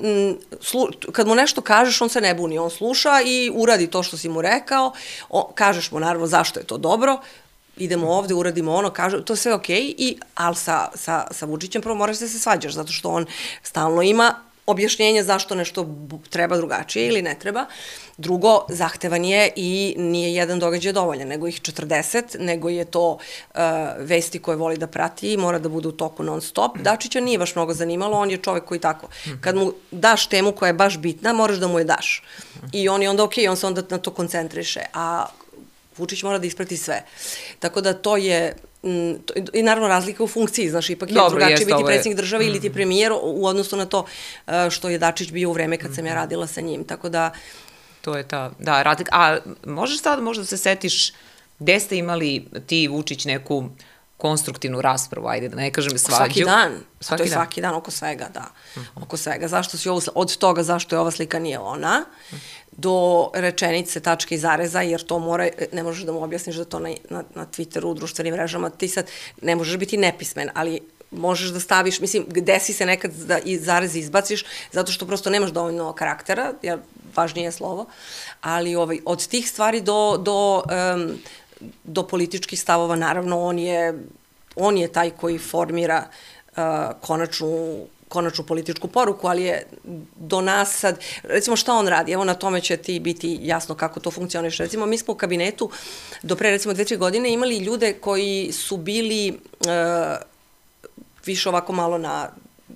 kad mu nešto kažeš, on se ne buni, on sluša i uradi to što si mu rekao, kao, o, kažeš mu naravno zašto je to dobro, idemo ovde, uradimo ono, kažu, to je sve okej, i, ali sa, sa, sa Vučićem prvo moraš da se svađaš, zato što on stalno ima objašnjenje zašto nešto treba drugačije ili ne treba. Drugo, zahtevan je i nije jedan događaj dovoljan, nego ih četrdeset, nego je to uh, vesti koje voli da prati i mora da bude u toku non stop. Dačića nije baš mnogo zanimalo, on je čovek koji tako, kad mu daš temu koja je baš bitna, moraš da mu je daš. I on je onda okej, on se onda na to koncentriše, a Vučić mora da isprati sve. Tako da to je, i naravno razlika u funkciji, znaš, ipak je drugačije biti predsjednik države ili ti premijer u odnosu na to što je Dačić bio u vreme kad sam ja radila sa njim, tako da... To je ta, da, razlika. A možeš sad možda da se setiš gde ste imali ti i Vučić neku konstruktivnu raspravu, ajde da ne kažem svađu? Svaki dan, to je svaki dan oko svega, da, oko svega. Zašto si ovo, od toga zašto je ova slika nije ona, do rečenice, tačke i zareza, jer to mora, ne možeš da mu objasniš da to na, na, na Twitteru, u društvenim mrežama, ti sad ne možeš biti nepismen, ali možeš da staviš, mislim, desi se nekad da i zarez izbaciš, zato što prosto nemaš dovoljno karaktera, jer važnije je slovo, ali ovaj, od tih stvari do, do, um, do političkih stavova, naravno, on je, on je taj koji formira uh, konačnu konačnu političku poruku, ali je do nas sad, recimo šta on radi, evo na tome će ti biti jasno kako to funkcioniše. Recimo, mi smo u kabinetu do pre recimo dve, tri godine imali ljude koji su bili uh, više ovako malo na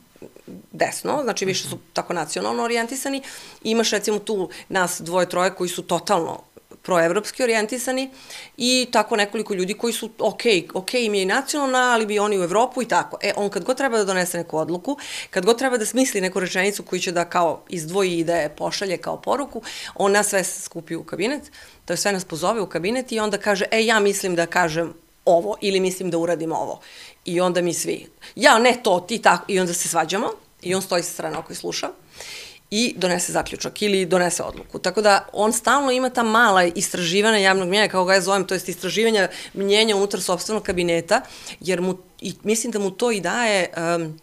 desno, znači više su tako nacionalno orijentisani. Imaš recimo tu nas dvoje, troje koji su totalno proevropski orijentisani i tako nekoliko ljudi koji su ok, ok im je i nacionalna, ali bi oni u Evropu i tako. E, on kad god treba da donese neku odluku, kad god treba da smisli neku rečenicu koju će da kao izdvoji i da je pošalje kao poruku, on nas sve skupi u kabinet, to je sve nas pozove u kabinet i onda kaže, e, ja mislim da kažem ovo ili mislim da uradim ovo. I onda mi svi, ja, ne to, ti tako, i onda se svađamo i on stoji sa strane oko i sluša i donese zaključak ili donese odluku. Tako da on stalno ima ta mala istraživanja javnog mnjenja, kao ga ja zovem, to je istraživanja mnjenja unutar sopstvenog kabineta, jer mu, i mislim da mu to i daje um,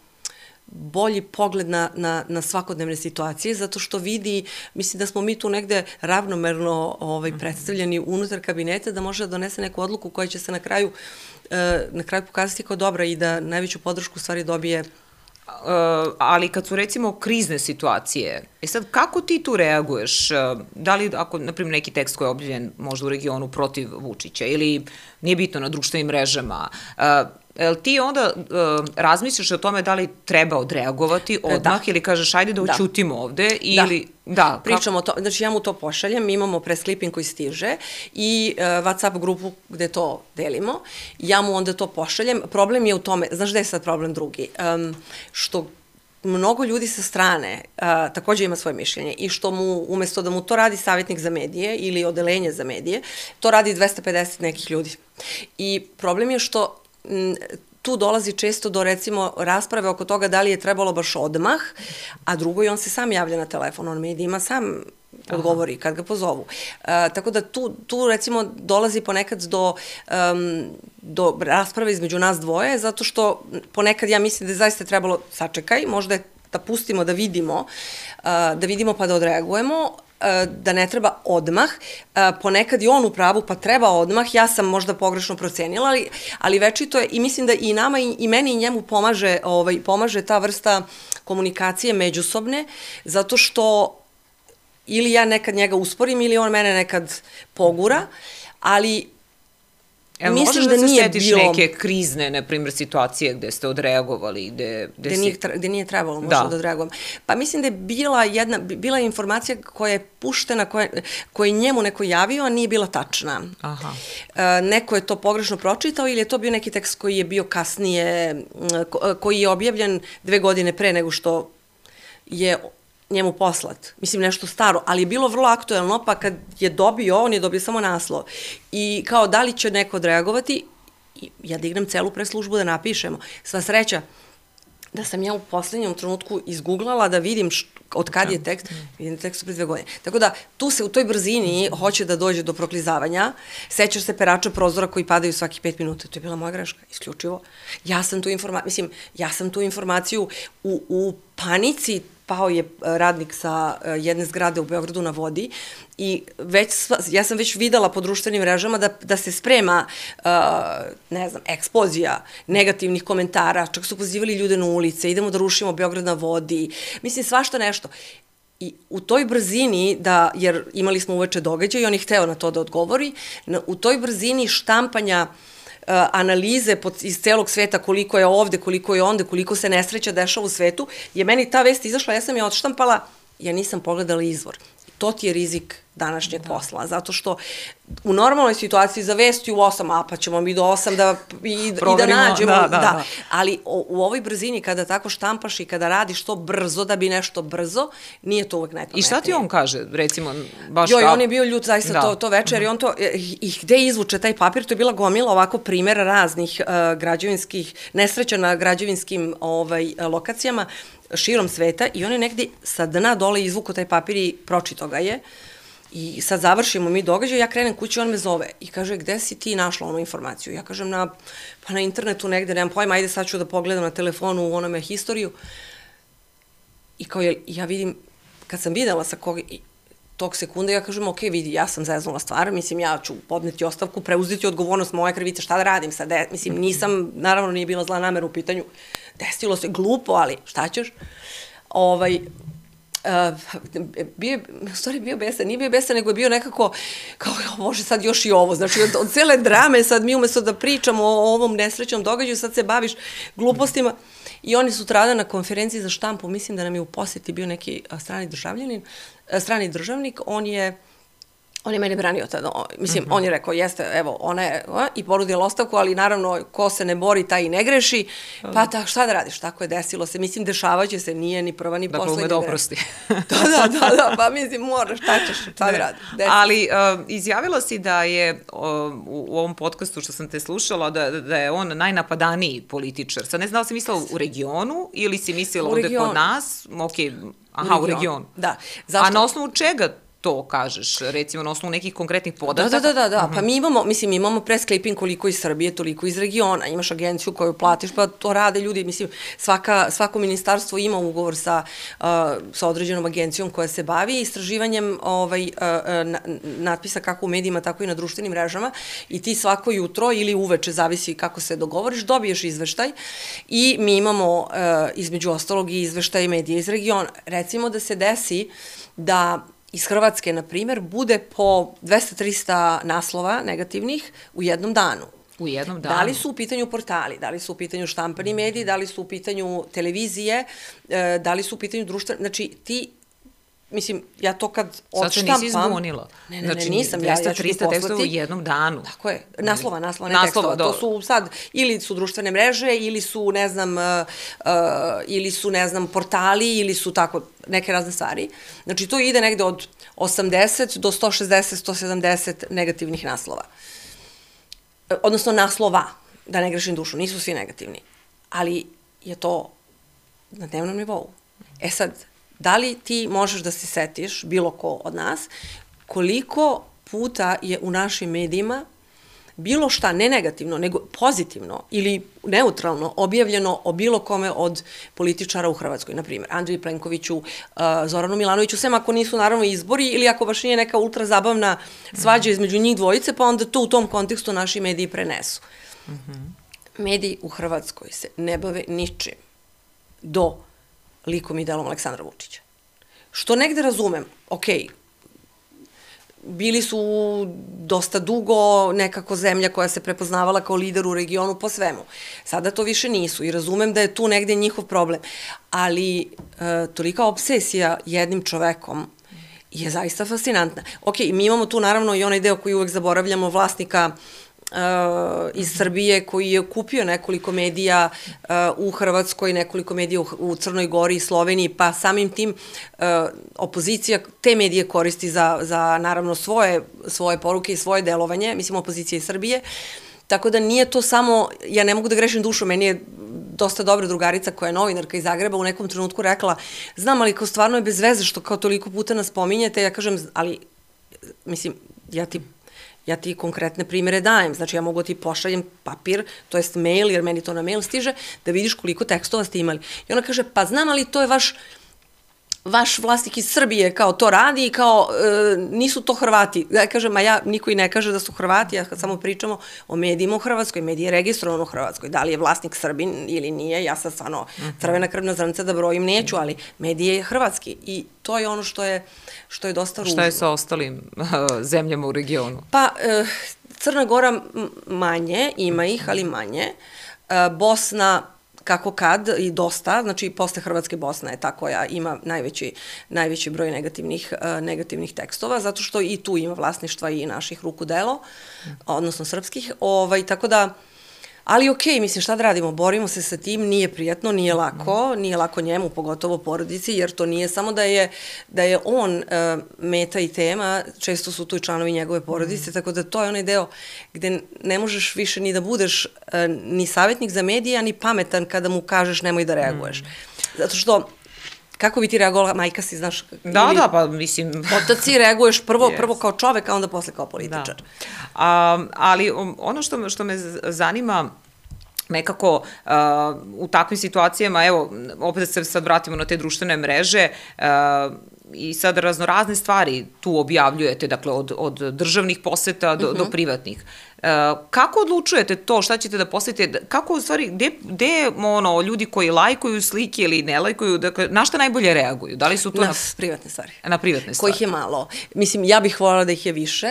bolji pogled na, na, na svakodnevne situacije, zato što vidi, mislim da smo mi tu negde ravnomerno ovaj, predstavljeni unutar kabineta, da može da donese neku odluku koja će se na kraju, uh, na kraju pokazati kao dobra i da najveću podršku u stvari dobije. Uh, ali kad su recimo krizne situacije, e sad kako ti tu reaguješ? Uh, da li ako, na primjer, neki tekst koji je objavljen možda u regionu protiv Vučića ili nije bitno na društvenim mrežama, uh, jel ti onda uh, razmisliš o tome da li treba odreagovati odmah ili kažeš ajde da oćutimo ovde ili... Da, pričamo o to, znači ja mu to pošaljem, mi imamo press clipping koji stiže i uh, WhatsApp grupu gde to delimo, ja mu onda to pošaljem. Problem je u tome, znaš gde je sad problem drugi, um, što mnogo ljudi sa strane uh, takođe ima svoje mišljenje i što mu, umesto da mu to radi savjetnik za medije ili odelenje za medije, to radi dvesta pedeset nekih ljudi. I problem je što m, tu dolazi često do, recimo, rasprave oko toga da li je trebalo baš odmah, a drugo i on se sam javlja na telefon, on medijima sam odgovori kad ga pozovu. Uh, tako da tu, tu, recimo, dolazi ponekad do, um, do rasprave između nas dvoje, zato što ponekad ja mislim da je zaista trebalo, sačekaj, možda je da pustimo, da vidimo, uh, da vidimo pa da odreagujemo, da ne treba odmah, ponekad i on u pravu pa treba odmah, ja sam možda pogrešno procenila, ali, ali večito je i mislim da i nama i, i meni i njemu pomaže, ovaj, pomaže ta vrsta komunikacije međusobne, zato što ili ja nekad njega usporim ili on mene nekad pogura, ali Evo, mislim da, da se nije setiš bilo... neke krizne, na primjer, situacije gde ste odreagovali, gde... Gde, gde, nije, gde nije trebalo možda da, da odreagujem. Pa mislim da je bila jedna, bila je informacija koja je puštena, koja, koja je njemu neko javio, a nije bila tačna. Aha. E, neko je to pogrešno pročitao ili je to bio neki tekst koji je bio kasnije, koji je objavljen dve godine pre nego što je njemu poslat. Mislim, nešto staro, ali je bilo vrlo aktuelno, pa kad je dobio, on je dobio samo naslov. I kao, da li će neko odreagovati, ja dignem celu preslužbu da napišemo. Sva sreća da sam ja u poslednjem trenutku izguglala da vidim od kad je tekst, vidim tekst pre dve godine. Tako da, tu se u toj brzini hoće da dođe do proklizavanja. Sećaš se perača prozora koji padaju svaki pet minuta. To je bila moja greška, isključivo. Ja sam tu informaciju, mislim, ja sam tu informaciju u, u panici, pao je radnik sa jedne zgrade u Beogradu na vodi i već, ja sam već videla po društvenim mrežama da, da se sprema, uh, ne znam, eksplozija negativnih komentara, čak su pozivali ljude na ulice, idemo da rušimo Beograd na vodi, mislim svašta nešto. I u toj brzini, da, jer imali smo uveče događaj i on je hteo na to da odgovori, na, u toj brzini štampanja analize iz celog sveta, koliko je ovde, koliko je onde, koliko se nesreća dešava u svetu, je meni ta vest izašla, ja sam je odštampala, ja nisam pogledala izvor. To ti je rizik današnjeg posla, zato što u normalnoj situaciji za vesti u osam, a pa ćemo mi do osam da, i, i da nađemo, da, da, da. Ali u, u ovoj brzini kada tako štampaš i kada radiš to brzo, da bi nešto brzo, nije to uvek najpametnije. I šta ti on kaže, recimo, baš Joj, kao... on je bio ljut zaista da. to, to večer i on to, i gde izvuče taj papir, to je bila gomila ovako primjera raznih uh, građevinskih, nesreća na građevinskim ovaj, lokacijama širom sveta i on je negde sa dna dole izvuko taj papir i pročito ga je. I sad završimo mi događaj, ja krenem kući, on me zove i kaže, gde si ti našla onu informaciju? Ja kažem, na, pa na internetu negde, nemam pojma, ajde sad ću da pogledam na telefonu u onome historiju. I kao, ja vidim, kad sam videla sa kog, tog sekunde, ja kažem, ok, vidi, ja sam zeznula stvar, mislim, ja ću podneti ostavku, preuzeti odgovornost moje krivice, šta da radim sad, mislim, nisam, naravno nije bila zla namera u pitanju, desilo se glupo, ali šta ćeš? Ovaj, Uh, bio, u stvari bio besan, nije bio besan, nego je bio nekako, kao, može sad još i ovo, znači od, od cele drame sad mi umesto da pričamo o ovom nesrećnom događaju, sad se baviš glupostima i oni sutrada na konferenciji za štampu, mislim da nam je u poseti bio neki strani državljanin, strani državnik, on je On je mene branio tada, mislim, mm -hmm. on je rekao, jeste, evo, ona je, i porudila ostavku, ali naravno, ko se ne bori, taj i ne greši, pa ta, šta da radiš, tako je desilo se, mislim, dešavaće se, nije ni prva, ni poslednja. Dakle, ume da oprosti. da, da, da, da, pa mislim, moraš, šta ćeš, šta da radiš. Ali uh, izjavila si da je uh, u, u ovom podcastu što sam te slušala, da, da je on najnapadaniji političar. Sad ne znam da li si mislila u regionu ili si mislila ovde kod nas, ok, aha, u regionu. Da. A na osnovu čega to kažeš, recimo na osnovu nekih konkretnih podataka? Da, da, da, da, pa mi imamo, mislim, imamo press clipping koliko iz Srbije, toliko iz regiona, imaš agenciju koju platiš, pa to rade ljudi, mislim, svaka, svako ministarstvo ima ugovor sa, uh, sa određenom agencijom koja se bavi istraživanjem ovaj, uh, na, natpisa kako u medijima, tako i na društvenim mrežama i ti svako jutro ili uveče, zavisi kako se dogovoriš, dobiješ izveštaj i mi imamo uh, između ostalog i izveštaj medija iz regiona. Recimo da se desi da iz Hrvatske, na primjer, bude po dvesta do trista naslova negativnih u jednom danu. U jednom danu. Da li su u pitanju portali, da li su u pitanju štampani mediji, da li su u pitanju televizije, da li su u pitanju društvene, znači ti, mislim, ja to kad odštampam... Sad se nisi izbunila. Ne, ne, ne, nisam, ja, ja ću ti poslati. dvesta do trista tekstova u jednom danu. Tako je, naslova, naslova, ne tekstova. To su sad, ili su društvene mreže, ili su, ne znam, uh, uh, ili su, ne znam, portali, ili su tako, neke razne stvari. Znači, to ide negde od osamdeset do sto šezdeset, sto sedamdeset negativnih naslova. Odnosno, naslova, da ne grešim dušu, nisu svi negativni. Ali je to na dnevnom nivou. E sad, da li ti možeš da se setiš, bilo ko od nas, koliko puta je u našim medijima bilo šta, ne negativno, nego pozitivno ili neutralno objavljeno o bilo kome od političara u Hrvatskoj, na primjer, Andriji Plenkoviću, Zoranu Milanoviću, sem ako nisu naravno izbori ili ako baš nije neka ultra zabavna svađa između njih dvojice, pa onda to u tom kontekstu naši mediji prenesu. Mediji u Hrvatskoj se ne bave ničim do likom i delom Aleksandra Vučića. Što negde razumem, okej, bili su dosta dugo nekako zemlja koja se prepoznavala kao lider u regionu po svemu. Sada to više nisu i razumem da je tu negde njihov problem. Ali e, tolika obsesija jednim čovekom je zaista fascinantna. Ok, mi imamo tu naravno i onaj deo koji uvek zaboravljamo, vlasnika iz Srbije koji je kupio nekoliko medija u Hrvatskoj, nekoliko medija u Crnoj Gori i Sloveniji, pa samim tim opozicija te medije koristi za, za naravno svoje, svoje poruke i svoje delovanje, mislim opozicija iz Srbije. Tako da nije to samo, ja ne mogu da grešim dušu, meni je dosta dobra drugarica koja je novinarka iz Zagreba u nekom trenutku rekla, znam, ali kao stvarno je bez veze što kao toliko puta nas pominjete, ja kažem, ali, mislim, ja ti ja ti konkretne primere dajem, znači ja mogu ti pošaljem papir, to jest mail, jer meni to na mail stiže, da vidiš koliko tekstova ste imali. I ona kaže, pa znam, ali to je vaš vaš vlasnik iz Srbije kao to radi i kao e, nisu to Hrvati. Ja kažem, ma ja, niko i ne kaže da su Hrvati, ja kad samo pričamo o medijima u Hrvatskoj, medij je registrovan u Hrvatskoj, da li je vlasnik Srbin ili nije, ja sad stvarno crvena krvna zrnca da brojim neću, ali medij je hrvatski i to je ono što je, što je dosta ružno. Šta je sa ostalim zemljama u regionu? Pa, e, Crna Gora manje, ima ih, ali manje. E, Bosna kako kad i dosta, znači posle Hrvatske Bosna je ta koja ima najveći, najveći broj negativnih, uh, negativnih tekstova, zato što i tu ima vlasništva i naših ruku delo, odnosno srpskih, ovaj, tako da, ali okej, okay, mislim šta da radimo, borimo se sa tim, nije prijatno, nije lako, nije lako njemu, pogotovo porodici, jer to nije samo da je, da je on uh, meta i tema, često su tu i članovi njegove porodice, mm. tako da to je onaj deo gde ne možeš više ni da budeš uh, ni savjetnik za medija, ni pametan kada mu kažeš nemoj da reaguješ. Mm. Zato što kako bi ti reagovala, majka si, znaš? Da, da, pa mislim... Otac si reaguješ prvo, yes. prvo kao čovek, a onda posle kao političar. Da. A, ali ono što, što me zanima, nekako uh, u takvim situacijama, evo, opet se sad vratimo na te društvene mreže, uh, i sad raznorazne stvari tu objavljujete, dakle, od, od državnih poseta do, uh-huh. do privatnih. Uh, kako odlučujete to, šta ćete da postavite, kako u stvari, gde, gde ono, ljudi koji lajkuju slike ili ne lajkuju, dakle, na šta najbolje reaguju? Da li su to na, na privatne stvari? Na privatne stvari. Kojih je malo. Mislim, ja bih voljela da ih je više.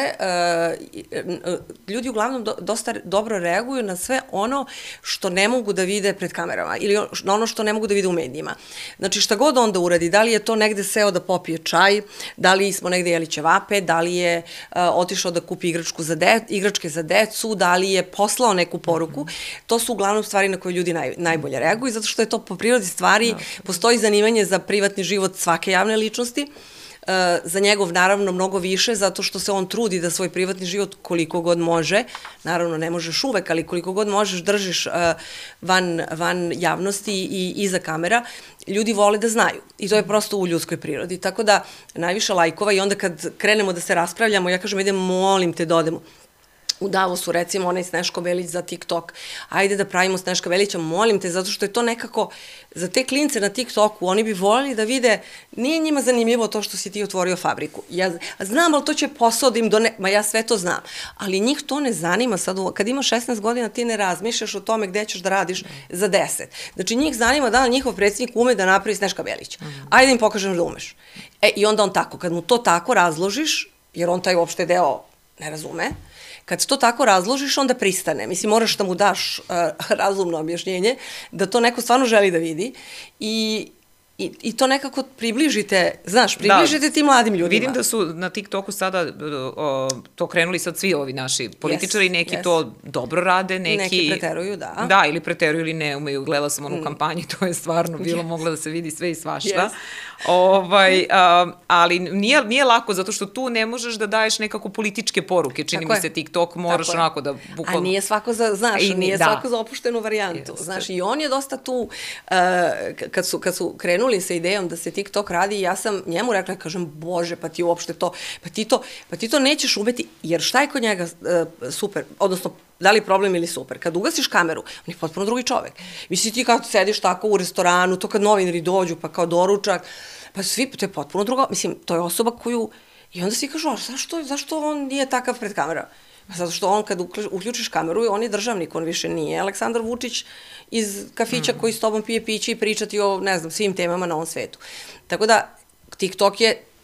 Uh, ljudi uglavnom do, dosta dobro reaguju na sve ono što ne mogu da vide pred kamerama ili na ono što ne mogu da vide u medijima. Znači, šta god onda uradi, da li je to negde seo da popije čaj, da li smo negde jeli ćevape, da li je uh, otišao da kupi igračku za de, igračke za decu, da li je poslao neku poruku, to su uglavnom stvari na koje ljudi naj, najbolje reaguju, zato što je to po prirodi stvari, postoji zanimanje za privatni život svake javne ličnosti, Uh, za njegov naravno mnogo više, zato što se on trudi da svoj privatni život koliko god može, naravno ne možeš uvek, ali koliko god možeš držiš uh, van, van javnosti i iza kamera, ljudi vole da znaju i to je prosto u ljudskoj prirodi, tako da najviše lajkova i onda kad krenemo da se raspravljamo, ja kažem, idem, molim te da odemo u Davosu, recimo, onaj Sneško Velić za TikTok, ajde da pravimo Sneška Velića, molim te, zato što je to nekako, za te klince na TikToku, oni bi voljeli da vide, nije njima zanimljivo to što si ti otvorio fabriku. Ja znam, ali to će posao da im done, ma ja sve to znam, ali njih to ne zanima sad, kad imaš šesnaest godina ti ne razmišljaš o tome gde ćeš da radiš za deset. Znači njih zanima da li njihov predsjednik ume da napravi Sneška Velića. Ajde da im pokažem da umeš. E, i onda on tako, kad mu to tako razložiš, jer on taj uopšte deo ne razume, kad to tako razložiš, onda pristane. Mislim, moraš da mu daš uh, razumno objašnjenje, da to neko stvarno želi da vidi i I, i to nekako približite, znaš, približite da, tim mladim ljudima. Vidim da su na TikToku sada o, to krenuli sad svi ovi naši političari, yes, neki yes. to dobro rade, neki... Neki preteruju, da. Da, ili preteruju ili ne umeju. Gledala sam onu mm. kampanju, to je stvarno bilo, yes. mogla da se vidi sve i svašta. Yes. Ovaj, a, ali nije, nije lako, zato što tu ne možeš da daješ nekako političke poruke. Čini Tako mi je. se TikTok moraš Tako onako da... Bukvalno... A nije svako za, znaš, I, nije da. svako za opuštenu varijantu. Yes. Znaš, i on je dosta tu, uh, kad su, kad su krenuli sa idejom da se TikTok radi, ja sam njemu rekla, kažem, bože, pa ti uopšte to, pa ti to, pa ti to nećeš umeti, jer šta je kod njega uh, super, odnosno, da li problem ili super? Kad ugasiš kameru, on je potpuno drugi čovek. Misli ti kad sediš tako u restoranu, to kad novinari dođu, pa kao doručak, pa svi, to je potpuno drugo, mislim, to je osoba koju, i onda svi kažu, a zašto, zašto on nije takav pred kamera? Zato što on kad uključiš kameru, on je državnik, on više nije Aleksandar Vučić iz kafića mm. koji s tobom pije piće i pričati o, ne znam, svim temama na ovom svetu. Tako da, TikTok je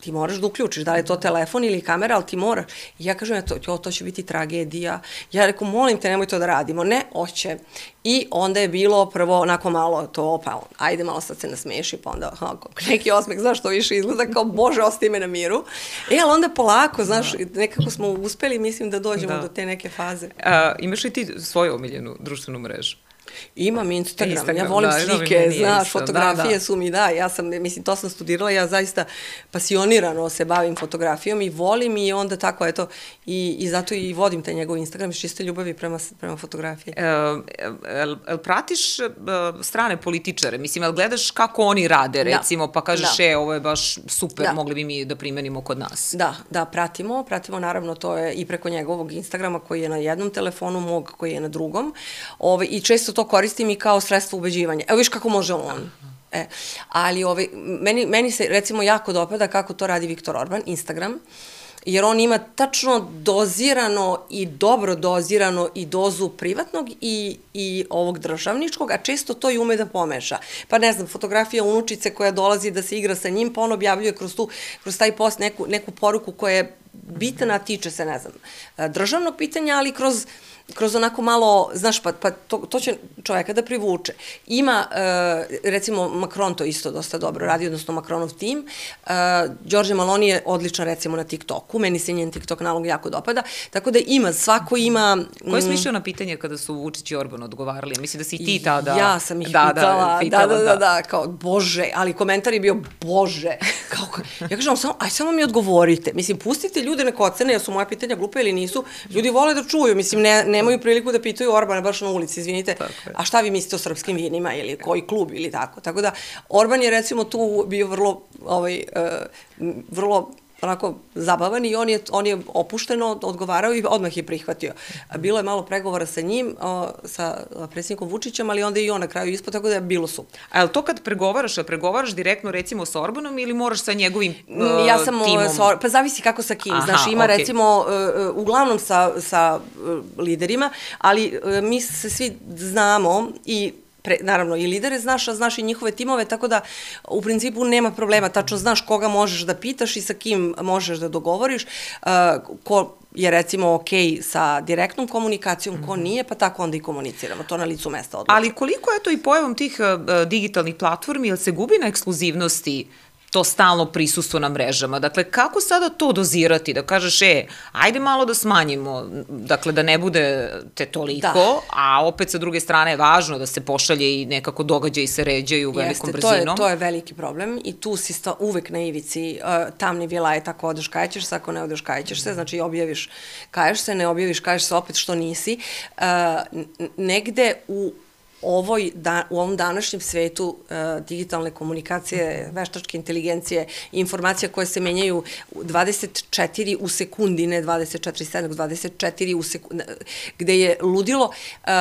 ti moraš da uključiš, da li je to telefon ili kamera, ali ti moraš. I ja kažem, ja, to, to će biti tragedija. Ja rekao, molim te, nemoj to da radimo. Ne, hoće. I onda je bilo prvo onako malo to, pa ajde malo sad se nasmeši, pa onda onako, neki osmeh, znaš, što više izgleda kao, Bože, ostavi me na miru. E, ali onda polako, znaš, nekako smo uspeli, mislim da dođemo do te neke faze. Imaš li ti svoju omiljenu društvenu mrežu? Imam Instagram, Instagram, ja volim da, slike, znaš, isto, fotografije da, da. su mi, da, ja sam, mislim, to sam studirala, ja zaista pasionirano se bavim fotografijom i volim i onda tako, eto, i, i zato i vodim taj njegov Instagram iz čiste ljubavi prema, prema fotografiji. E, el, el pratiš strane političare, mislim, el gledaš kako oni rade, recimo, da. pa kažeš, da. e, ovo je baš super, da. mogli bi mi da primenimo kod nas. Da, da, pratimo, pratimo, naravno, to je i preko njegovog Instagrama koji je na jednom telefonu, mog koji je na drugom, ove, i često to koristim i kao sredstvo ubeđivanja. Evo viš kako može on. E, ali ove, meni, meni se recimo jako dopada kako to radi Viktor Orban, Instagram, jer on ima tačno dozirano i dobro dozirano i dozu privatnog i, i ovog državničkog, a često to i ume da pomeša. Pa ne znam, fotografija unučice koja dolazi da se igra sa njim, pa on objavljuje kroz, tu, kroz taj post neku, neku poruku koja je bitna, tiče se, ne znam, državnog pitanja, ali kroz kroz onako malo, znaš, pa, pa to, to će čoveka da privuče. Ima, uh, recimo, Macron to isto dosta dobro radi, odnosno Macronov tim. Uh, Đorđe Maloni je odličan, recimo, na TikToku. Meni se njen TikTok nalog jako dopada. Tako da ima, svako ima... Ko je smišljao na pitanje kada su Vučić i Orban odgovarali? Mislim da si i ti tada... Ja sam ih da, pitala, da, pitala, da, da, da, da, kao, Bože, ali komentar je bio, Bože. Kao, ja kažem, samo, aj samo mi odgovorite. Mislim, pustite ljude neka ocene, jer su moja pitanja glupe ili nisu. Ljudi vole da čuju, mislim, ne, nemaju priliku da pitaju Orbana baš na ulici, izvinite, a šta vi mislite o srpskim vinima ili koji klub ili tako. Tako da, Orban je recimo tu bio vrlo, ovaj, uh, vrlo onako zabavan i on je, on je opušteno odgovarao i odmah je prihvatio. Bilo je malo pregovora sa njim, o, sa predsjednikom Vučićem, ali onda i on na kraju ispod, tako da je bilo super. A je li to kad pregovaraš, a pregovaraš direktno recimo sa Orbanom ili moraš sa njegovim uh, ja sam, timom? Sa, pa zavisi kako sa kim. Aha, znaš, ima okay. recimo, uh, uglavnom sa, sa uh, liderima, ali uh, mi se svi znamo i Pre, naravno, i lidere znaš, a znaš i njihove timove, tako da u principu nema problema. Tačno znaš koga možeš da pitaš i sa kim možeš da dogovoriš, uh, ko je recimo ok sa direktnom komunikacijom, ko nije, pa tako onda i komuniciramo. To na licu mesta odlučno. Ali koliko je to i pojavom tih uh, digitalnih platformi, jel se gubi na ekskluzivnosti to stalno prisustvo na mrežama? Dakle, kako sada to dozirati? Da kažeš, e, ajde malo da smanjimo, dakle, da ne bude te toliko, da. A opet sa druge strane je važno da se pošalje i nekako događaj se ređaju velikom Jeste, brzinom. To je, to je veliki problem i tu si sta, uvek na ivici, uh, tamni vila je tako, odeš kajećeš se, ako ne odeš kajećeš se, znači objaviš kaješ se, ne objaviš kaješ se opet što nisi. Uh, negde u Ovoj, da, u ovom današnjem svetu uh, digitalne komunikacije, veštačke inteligencije, informacija koje se menjaju dvadeset četiri u sekundi, ne dvadeset četiri sedam, dvadeset četiri u sekundi, gde je ludilo, uh,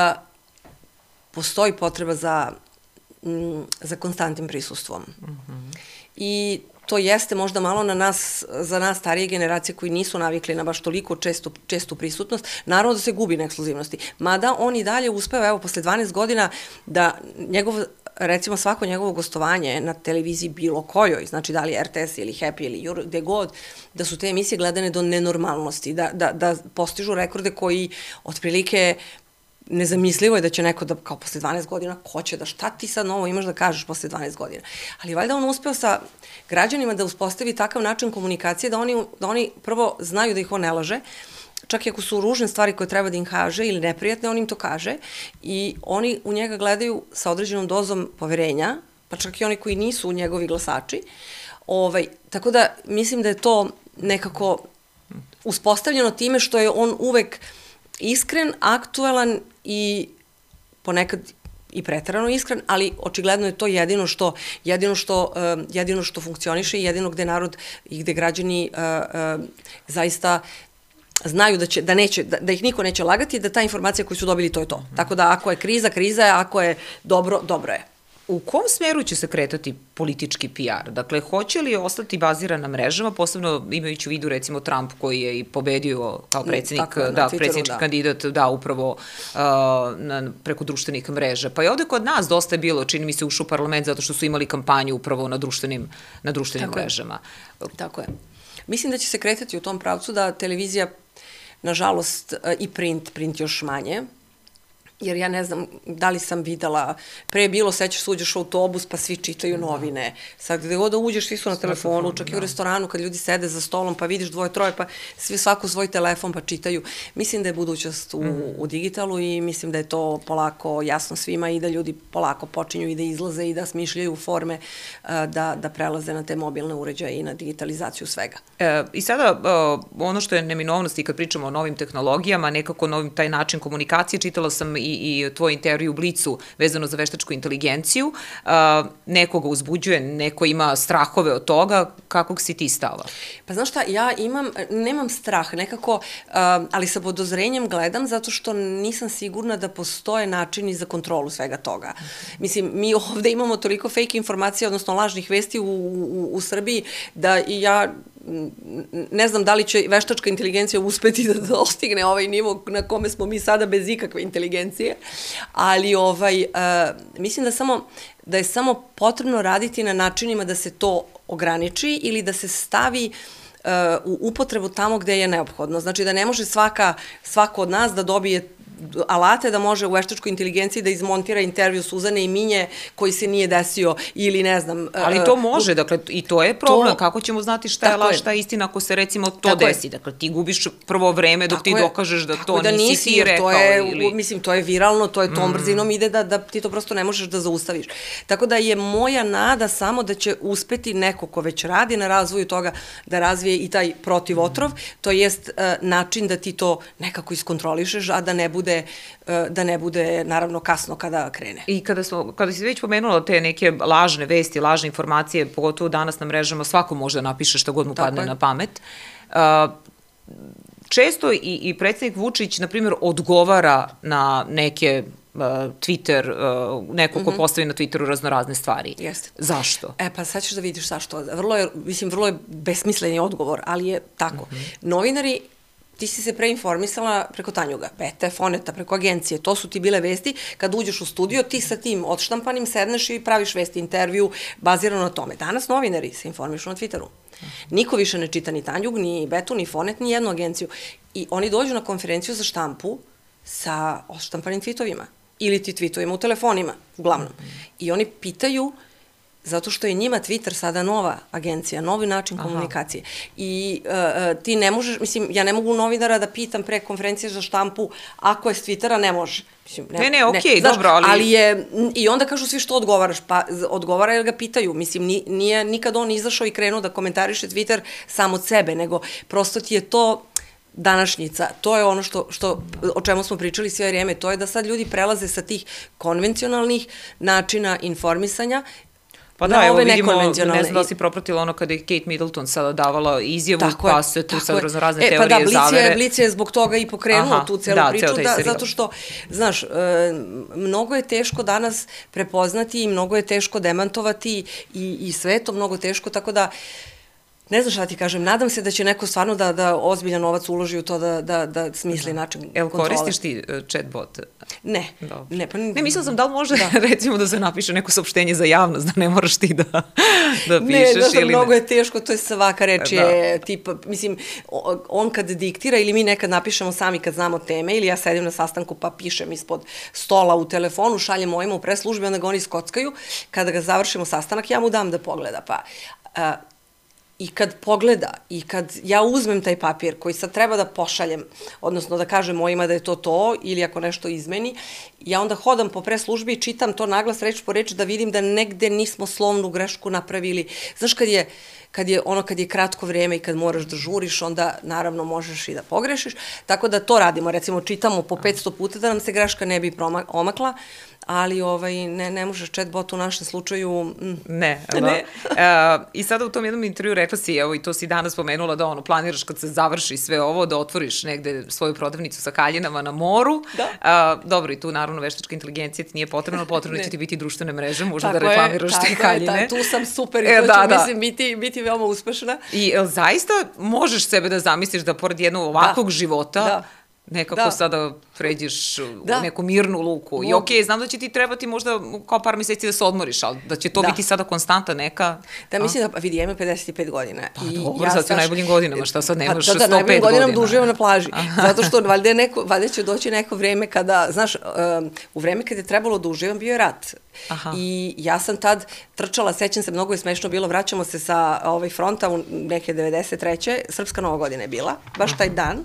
postoji potreba za, m, za konstantnim prisustvom. Mm-hmm. I to jeste možda malo na nas, za nas starije generacije koji nisu navikli na baš toliko čestu, čestu prisutnost, naravno da se gubi na ekskluzivnosti. Mada on i dalje uspeva, evo, posle dvanaest godina, da njegov, recimo svako njegovo gostovanje na televiziji bilo kojoj, znači da li R T S ili Happy ili Euro, gde god, da su te emisije gledane do nenormalnosti, da, da, da postižu rekorde koji otprilike nezamislivo je da će neko da, kao posle dvanaest godina, ko će da, šta ti sad novo imaš da kažeš posle dvanaest godina. Ali valjda on uspeo sa građanima da uspostavi takav način komunikacije da oni, da oni prvo znaju da ih on ne laže, čak i ako su ružne stvari koje treba da im kaže ili neprijatne, on im to kaže i oni u njega gledaju sa određenom dozom poverenja, pa čak i oni koji nisu njegovi glasači. Ovaj, tako da mislim da je to nekako uspostavljeno time što je on uvek iskren, aktuelan i ponekad i preterano iskren, ali očigledno je to jedino što, jedino što, uh, jedino što funkcioniše i jedino gde narod i gde građani uh, uh, zaista znaju da, će, da, neće, da, da ih niko neće lagati, da ta informacija koju su dobili to je to. Tako da ako je kriza, kriza je, ako je dobro, dobro je. U kom smeru će se kretati politički P R? Dakle, hoće li ostati baziran na mrežama, posebno imajući u vidu recimo Trump koji je i pobedio kao predsjednik, da, predsjednički kandidat, da, upravo preko društvenih mreža. Pa i ovde kod nas dosta je bilo, čini mi se, ušao u parlament zato što su imali kampanju upravo na društvenim, na društvenim mrežama. Tako je. Mislim da će se kretati u tom pravcu da televizija, nažalost, i print, print još manje, jer ja ne znam da li sam videla, pre je bilo, sećaš se, uđeš u autobus pa svi čitaju novine, sad gde god da uđeš svi su na telefonu, čak i u restoranu kad ljudi sede za stolom pa vidiš dvoje, troje pa svi svako svoj telefon pa čitaju. Mislim da je budućnost u digitalu i mislim da je to polako jasno svima i da ljudi polako počinju i da izlaze i da smišljaju forme da prelaze na te mobilne uređaje i na digitalizaciju svega. I sada ono što je neminovnost i kad pričamo o novim tehnologijama, nekako novim taj način komunikacije, čitala sam i i tvoj intervju u Blicu vezano za veštačku inteligenciju, nekoga uzbuđuje, neko ima strahove od toga, kakvog si ti stava? Pa znaš šta, ja imam, nemam strah nekako, ali sa podozrenjem gledam zato što nisam sigurna da postoje načini za kontrolu svega toga. Mislim, mi ovde imamo toliko fake informacija, odnosno lažnih vesti u Srbiji, da i ja ne znam da li će veštačka inteligencija uspeti da dostigne ovaj nivo na kome smo mi sada bez ikakve inteligencije, ali ovaj, mislim da samo da je samo potrebno raditi na načinima da se to ograniči ili da se stavi u upotrebu tamo gde je neophodno. Znači da ne može svaka, svako od nas da dobije alate da može u veštačkoj inteligenciji da izmontira intervju Suzane i Minje koji se nije desio ili ne znam... Ali to može, dakle, i to je problem. Kako ćemo znati šta je laž, šta je istina ako se recimo to desi? Dakle, ti gubiš prvo vreme dok ti dokažeš da to nisi ti rekao ili... Mislim, to je viralno, to je tom brzinom ide da ti to prosto ne možeš da zaustaviš. Tako da je moja nada samo da će uspeti neko ko već radi na razvoju toga da razvije i taj protivotrov, to jest način da ti to nekako iskontrolišeš, a da ne bude da ne bude, naravno, kasno kada krene. I kada, smo, kada si već pomenula te neke lažne vesti, lažne informacije, pogotovo danas na mrežama, svako može da napiše šta god mu padne na pamet. Često i, i predsjednik Vučić, na primjer, odgovara na neke Twitter, neko ko postavi na Twitteru raznorazne stvari. Jeste. Zašto? E, pa sad ćeš da vidiš zašto. Vrlo je, mislim, vrlo je besmisleni odgovor, ali je tako. Novinari, ti si se preinformisala preko Tanjuga, Bete, Foneta, preko agencije, to su ti bile vesti, kad uđeš u studio, ti sa tim odštampanim sedneš i praviš vesti, intervju, bazirano na tome. Danas novinari se informišu na Twitteru. Niko više ne čita ni Tanjug, ni Betu, ni Fonet, ni jednu agenciju. I oni dođu na konferenciju za štampu sa odštampanim tweetovima ili ti tweetovima u telefonima, uglavnom. I oni pitaju, zato što je njima Twitter sada nova agencija, novi način komunikacije. I ti ne možeš, mislim, ja ne mogu novinara da pitam pre konferencije za štampu, ako je s Twittera, ne može. Ne, ne, okej, dobro, ali... Ali je, i onda kažu svi što odgovaraš, pa odgovara jer ga pitaju. Mislim, nije nikad on izašao i krenuo da komentariše Twitter sam od sebe, nego prosto ti je to današnjica. To je ono što, što, o čemu smo pričali sve vrijeme, to je da sad ljudi prelaze sa tih konvencionalnih načina informisanja. Pa da, evo vidimo, ne znam da si propratila ono kada je Kate Middleton sada davala izjavu, pa se tu sad razne teorije zavere. E, pa da, Blic je zbog toga i pokrenuo tu celu priču, zato što, znaš, mnogo je teško danas prepoznati i mnogo je teško demantovati i sve je to mnogo teško, tako da ne znam šta ti kažem, nadam se da će neko stvarno da ozbiljan novac uloži u to da smisli način kontrole. Evo, koristiš ti chatbot? Ne. Ne, mislila sam da li može, recimo, da se napiše neko saopštenje za javnost, da ne moraš ti da pišeš ili ne. Ne, da mnogo je teško, to je svaka reč je tipa, mislim, on kad diktira ili mi nekad napišemo sami kad znamo teme ili ja sedim na sastanku pa pišem ispod stola u telefonu, šaljem mojima u pres službi, onda ga oni skockaju, kada ga završimo sastanak, ja mu dam da pogleda, pa... I kad pogleda i kad ja uzmem taj papir koji sad treba da pošaljem, odnosno da kažem mojima da je to to ili ako nešto izmeni, ja onda hodam po pres službi i čitam to naglas reč po reč da vidim da negde nismo slovnu grešku napravili. Znaš, kad je, kad je ono kad je kratko vreme i kad moraš da žuriš, onda naravno možeš i da pogrešiš. Tako da to radimo, recimo čitamo po petsto puta da nam se greška ne bi omakla, ali ovaj, ne, ne možeš chatbot u našem slučaju... Mm. Ne, da. ne. Uh, I sada u tom jednom intervju rekla si, evo i to si danas spomenula, da ono, planiraš kad se završi sve ovo, da otvoriš negde svoju prodavnicu sa haljinama na moru. Da. Uh, dobro, i tu naravno veštačka inteligencija ti nije potrebna, potrebno će ti biti društvene mreže, možda tako da reklamiraš je, te haljine. Je, ta, tu sam super i e, to da, ću, da. mislim, biti, biti veoma uspešna. I jel zaista možeš sebe da zamisliš da pored jednog ovakvog da. života da. nekako da. sada pređeš da. u neku mirnu luku. Mogu. I okej, okay, znam da će ti trebati možda kao par meseci da se odmoriš, ali da će to da. biti sada konstanta neka... Da, mislim da, vidi, ja imam pedeset i pet godina. Pa i dobro, ja sad si u najboljim godinama, šta sad nemaš pa, da, da, sto pet godina. Da, da, najboljim godinama da uživam na plaži. Zato što valjda, neko, valjda će doći neko vreme kada, znaš, um, u vreme kada je trebalo da uživam, bio je rat. Aha. I ja sam tad trčala, sećam se, mnogo je smešno bilo, vraćamo se sa ovaj fronta u neke devedeset treće Srpska Nova godina je bila, baš taj dan.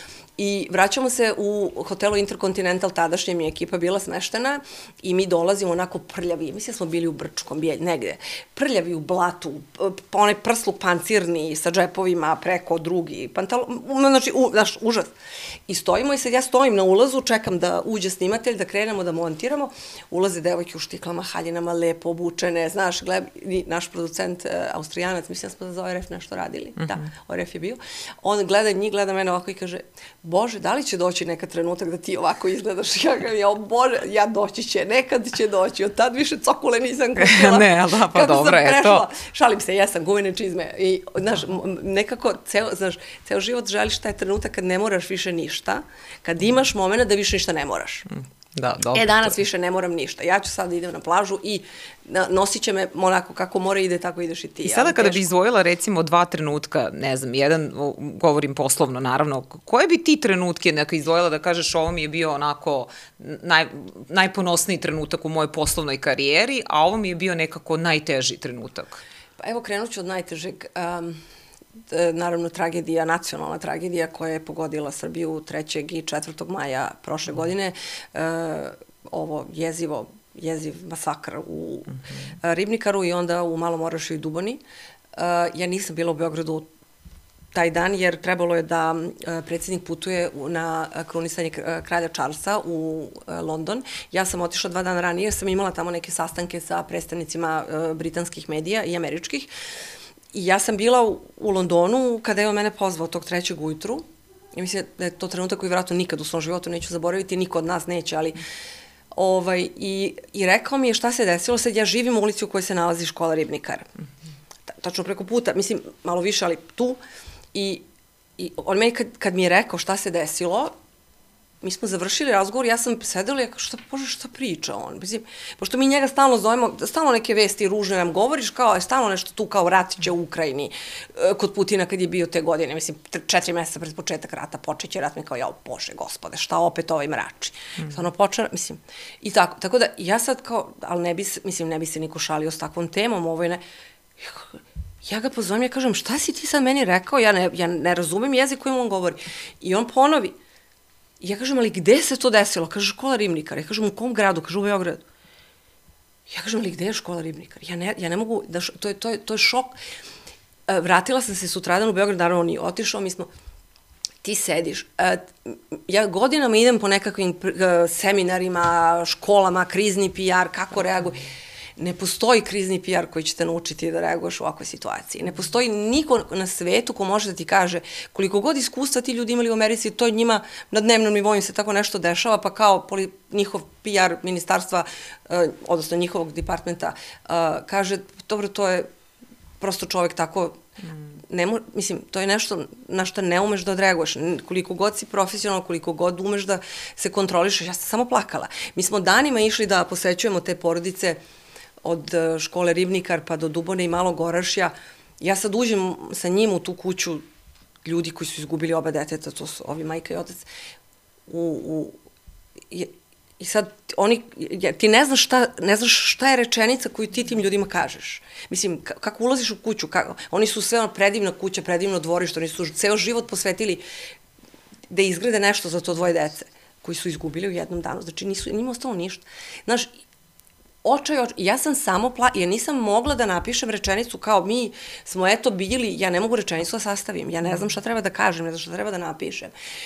I vraćamo se u hotelu Intercontinental, tadašnja mi je ekipa bila smeštena i mi dolazimo onako prljavi, mislim da smo bili u Brčkom, bijelj, negde, prljavi u blatu, pa onaj prsluk pancirni sa džepovima preko drugi, pantalon, znači, u, znaš, užas. I stojimo i sad ja stojim na ulazu, čekam da uđe snimatelj, da krenemo da montiramo, ulaze devojke u štiklama, haljinama, lepo obučene, znaš, gled, naš producent, uh, Austrijanac, mislim da smo za O R F nešto radili, mm -hmm. da, O R F je bio, on gleda njih, gleda mene ovako i kaže, Bože, da li će doći neka trenutak da ti ovako izgledaš? Ja kažem, ja, Bože, ja doći će, nekad će doći. Od tad više cokule nisam kupila. Ne, ali da, pa dobro je to. Šalim se, jesam gumene čizme. I, znaš, nekako, ceo, znaš, ceo život želiš taj trenutak kad ne moraš više ništa, kad imaš momena da više ništa ne moraš. Da, dobro. E, danas više ne moram ništa. Ja ću sad da idem na plažu i nosit će me onako kako mora ide, tako ideš i ti. I sada kada bi izdvojila recimo dva trenutka, ne znam, jedan, govorim poslovno naravno, koje bi ti trenutke neka izdvojila da kažeš ovo mi je bio onako naj, najponosniji trenutak u mojoj poslovnoj karijeri, a ovo mi je bio nekako najteži trenutak? Pa evo krenut ću od najtežeg. Um, naravno tragedija, nacionalna tragedija koja je pogodila Srbiju trećeg i četvrtog maja prošle godine. E, ovo jezivo, jeziv masakr u Ribnikaru i onda u Malom Orašju i Duboni. E, ja nisam bila u Beogradu taj dan jer trebalo je da predsjednik putuje na krunisanje kralja Charlesa u London. Ja sam otišla dva dana ranije jer sam imala tamo neke sastanke sa predstavnicima britanskih medija i američkih. I ja sam bila u, u Londonu kada je on mene pozvao tog trećeg ujutru. I mislim da je to trenutak koji vjerojatno nikad u svom životu neću zaboraviti, niko od nas neće, ali ovaj, i, i rekao mi je šta se desilo, sad ja živim u ulici u kojoj se nalazi škola Ribnikar. Tačno preko puta, mislim malo više, ali tu. I, i on meni kad, kad mi je rekao šta se desilo, mi smo završili razgovor, ja sam sedela i ja kao, šta, Bože, šta priča on? Mislim, pošto mi njega stalno zovemo, stalno neke vesti ružne nam govoriš, kao je stalno nešto tu kao rat će u Ukrajini, kod Putina kad je bio te godine, mislim, četiri meseca pred početak rata počeće rat, mi kao, jao, Bože, gospode, šta opet ovaj mrači? Mm. Stvarno počela, mislim, i tako, tako da ja sad kao, ali ne bi se, mislim, ne bi se niko šalio s takvom temom, ovo je ne, ja ga pozovem, ja kažem, šta si ti sad meni rekao, ja ne, ja ne razumem jezik kojim on govori. I on ponovi. I ja kažem, ali gde se to desilo? Kaže, škola Ribnikar. Ja kažem, u kom gradu? Kaže, u Beogradu. Ja kažem, ali gde je škola Ribnikar? Ja ne, ja ne mogu, da, to, je, to, je, to je šok. E, vratila sam se sutradan u Beograd, naravno on je otišao, mi smo, ti sediš. E, ja godinama idem po nekakvim seminarima, školama, krizni P R, kako reaguju. Ne postoji krizni P R koji će te naučiti da reaguješ u ovakvoj situaciji. Ne postoji niko na svetu ko može da ti kaže koliko god iskustva ti ljudi imali u Americi, to njima na dnevnom nivou im se tako nešto dešava, pa kao njihov P R ministarstva, odnosno njihovog departmenta, kaže, dobro, to je prosto čovek tako, ne mo, mislim, to je nešto na što ne umeš da odreaguješ. Koliko god si profesionalno, koliko god umeš da se kontrolišeš, ja sam samo plakala. Mi smo danima išli da posećujemo te porodice od škole Ribnikar pa do Dubone i Malog Orašja. Ja sad uđem sa njim u tu kuću ljudi koji su izgubili oba deteta, to su ovi majka i otac. U, u, i, I sad oni, ti ne znaš šta, ne znaš šta je rečenica koju ti tim ljudima kažeš. Mislim, kako ulaziš u kuću, kako, oni su sve ono predivna kuća, predivno dvorište, oni su ceo život posvetili da izgrade nešto za to dvoje dece koji su izgubili u jednom danu. Znači, nisu, njima ostalo ništa. Znaš, očaj, očaj, ja sam samo, pla, ja nisam mogla da napišem rečenicu kao mi smo eto bili, ja ne mogu rečenicu da sastavim, ja ne znam šta treba da kažem, ne znam šta treba da napišem.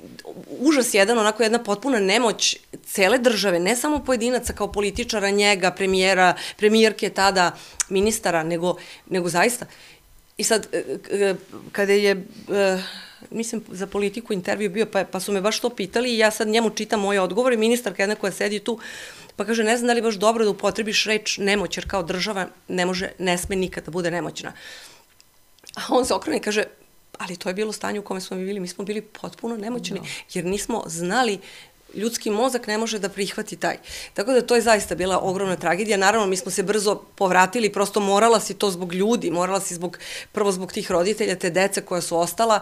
užas jedan, onako jedna potpuna nemoć cele države, ne samo pojedinaca kao političara, njega, premijera, premijerke tada, ministara, nego, nego zaista. I sad, kada je, mislim, za Politiku intervju bio, pa, pa su me baš to pitali i ja sad njemu čitam moje odgovore, ministarka jedna koja sedi tu, pa kaže, ne znam da li je baš dobro da upotrebiš reč nemoć, jer kao država ne može, ne sme nikada da bude nemoćna. A on se okrene i kaže, ali to je bilo stanje u kome smo mi bili, mi smo bili potpuno nemoćni, jer nismo znali, ljudski mozak ne može da prihvati taj. Tako da to je zaista bila ogromna tragedija. Naravno, mi smo se brzo povratili, prosto morala si to zbog ljudi, morala si zbog, prvo zbog tih roditelja, te dece koja su ostala,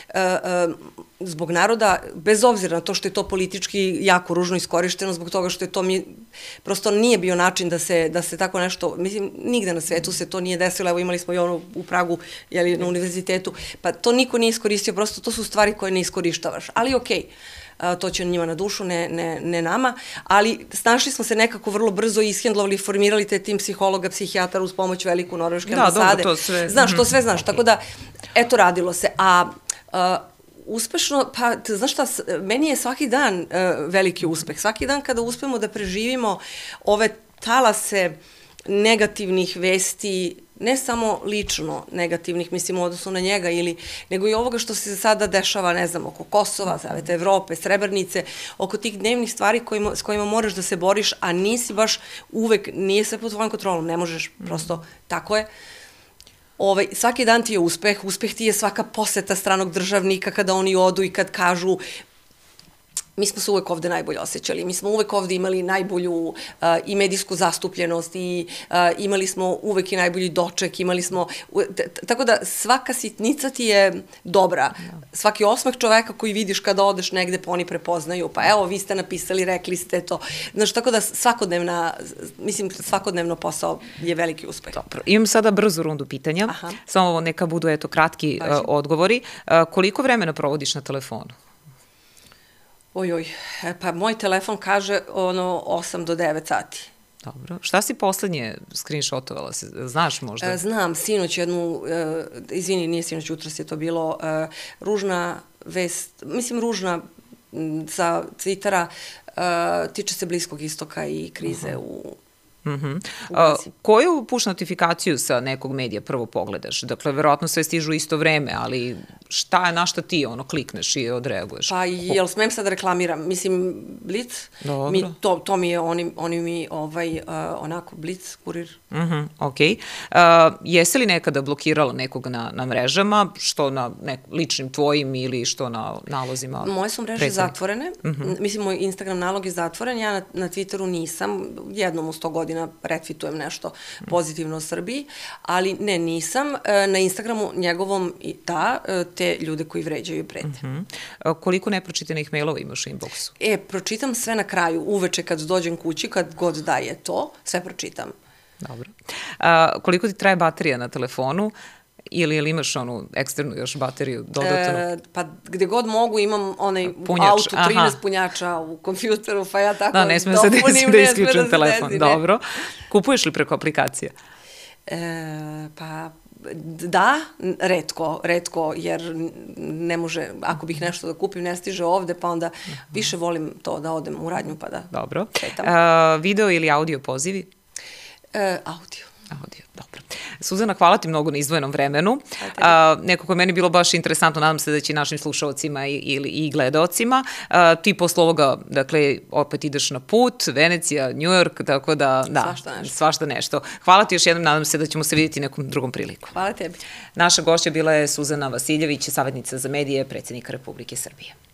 zbog naroda, bez obzira na to što je to politički jako ružno iskorišteno, zbog toga što je to mi, prosto nije bio način da se, da se tako nešto, mislim, nigde na svetu se to nije desilo, evo imali smo i ono u Pragu, jeli, na univerzitetu, pa to niko nije iskoristio, prosto to su stvari koje ne iskorištavaš, ali okej. To će njima na dušu, ne, ne, ne nama, ali snašli smo se nekako vrlo brzo i ishendlovali, formirali te tim psihologa, psihijatara uz pomoć veliku norveške ambasade. Da, dobro, to sve. Znaš, to sve znaš, tako da, eto, radilo se. A uspešno, pa, znaš šta, meni je svaki dan veliki uspeh. Svaki dan kada uspemo da preživimo ove talase negativnih vesti, ne samo lično negativnih, mislim, u odnosu na njega, ili, nego i ovoga što se sada dešava, ne znam, oko Kosova, Saveta Evrope, Srebrnice, oko tih dnevnih stvari kojima, s kojima moraš da se boriš, a nisi baš uvek, nije sve pod tvojom kontrolom, ne možeš, prosto, tako je. Ovaj, svaki dan ti je uspeh, uspeh ti je svaka poseta stranog državnika kada oni odu i kad kažu mi smo se uvek ovde najbolje osjećali, mi smo uvek ovde imali najbolju uh, i medijsku zastupljenost i uh, imali smo uvek i najbolji doček, imali smo, tako da svaka sitnica ti je dobra. Svaki osmeh čoveka koji vidiš kada odeš negde, pa oni prepoznaju, pa evo, vi ste napisali, rekli ste to. Znaš, tako da svakodnevna, mislim, svakodnevno posao je veliki uspeh. Dobro, imam sada brzu rundu pitanja, Aha. samo neka budu, eto, kratki uh, odgovori. Uh, koliko vremena provodiš na telefonu? Oj, oj, pa moj telefon kaže ono osam do devet sati. Dobro. Šta si poslednje screenshotovala? Znaš možda? Znam, sinoć jednu, izvini, nije sinoć, jutros je to bilo, ružna vest, mislim ružna sa Twittera, tiče se Bliskog istoka i krize u Uh-huh. A, koju push notifikaciju sa nekog medija prvo pogledaš? Dakle, verovatno sve stižu isto vreme, ali šta je, na šta ti ono klikneš i odreaguješ? Pa, jel smem sad reklamiram? Mislim, Blic, mi, to, to mi je, oni, oni mi, ovaj, uh, onako, Blic, kurir. Uh-huh, ok. Uh, jesi li nekada blokirala nekoga na, na mrežama, što na nek, ličnim tvojim ili što na nalozima? Moje su mreže predstavnik? zatvorene, uh-huh. Mislim, moj Instagram nalog je zatvoren, ja na, na Twitteru nisam, jednom u sto godina retweetujem nešto pozitivno o Srbiji, ali ne, nisam. Na Instagramu njegovom i da, te ljude koji vređaju i prete. Uh-huh. Koliko nepročitanih mailova imaš u inboxu? E, pročitam sve na kraju, uveče kad dođem kući, kad god da je to, sve pročitam. Dobro. A, koliko ti traje baterija na telefonu? Ili, ili imaš onu eksternu još bateriju dodatnu? E, pa gde god mogu imam onaj Punjač, auto, trinaest aha. punjača u kompjuteru, pa ja tako da, ne smije se desiti da isključim telefon. Desi, dobro. Kupuješ li preko aplikacije? E, pa da, retko, retko, jer ne može, ako bih nešto da kupim, ne stiže ovde, pa onda više volim to da odem u radnju, pa da dobro. A, video ili audio pozivi? E, audio. Audio, dobro. Suzana, hvala ti mnogo na izdvojenom vremenu. A, nekako je meni bilo baš interesantno, nadam se da će našim slušalcima i, i, i gledaocima. A, ti posle ovoga, dakle, opet ideš na put, Venecija, New York, tako da, da, svašta nešto. Svašta nešto. Hvala ti još jednom, nadam se da ćemo se vidjeti nekom drugom priliku. Hvala tebi. Naša gošća bila je Suzana Vasiljević, savjetnica za medije, predsjednika Republike Srbije.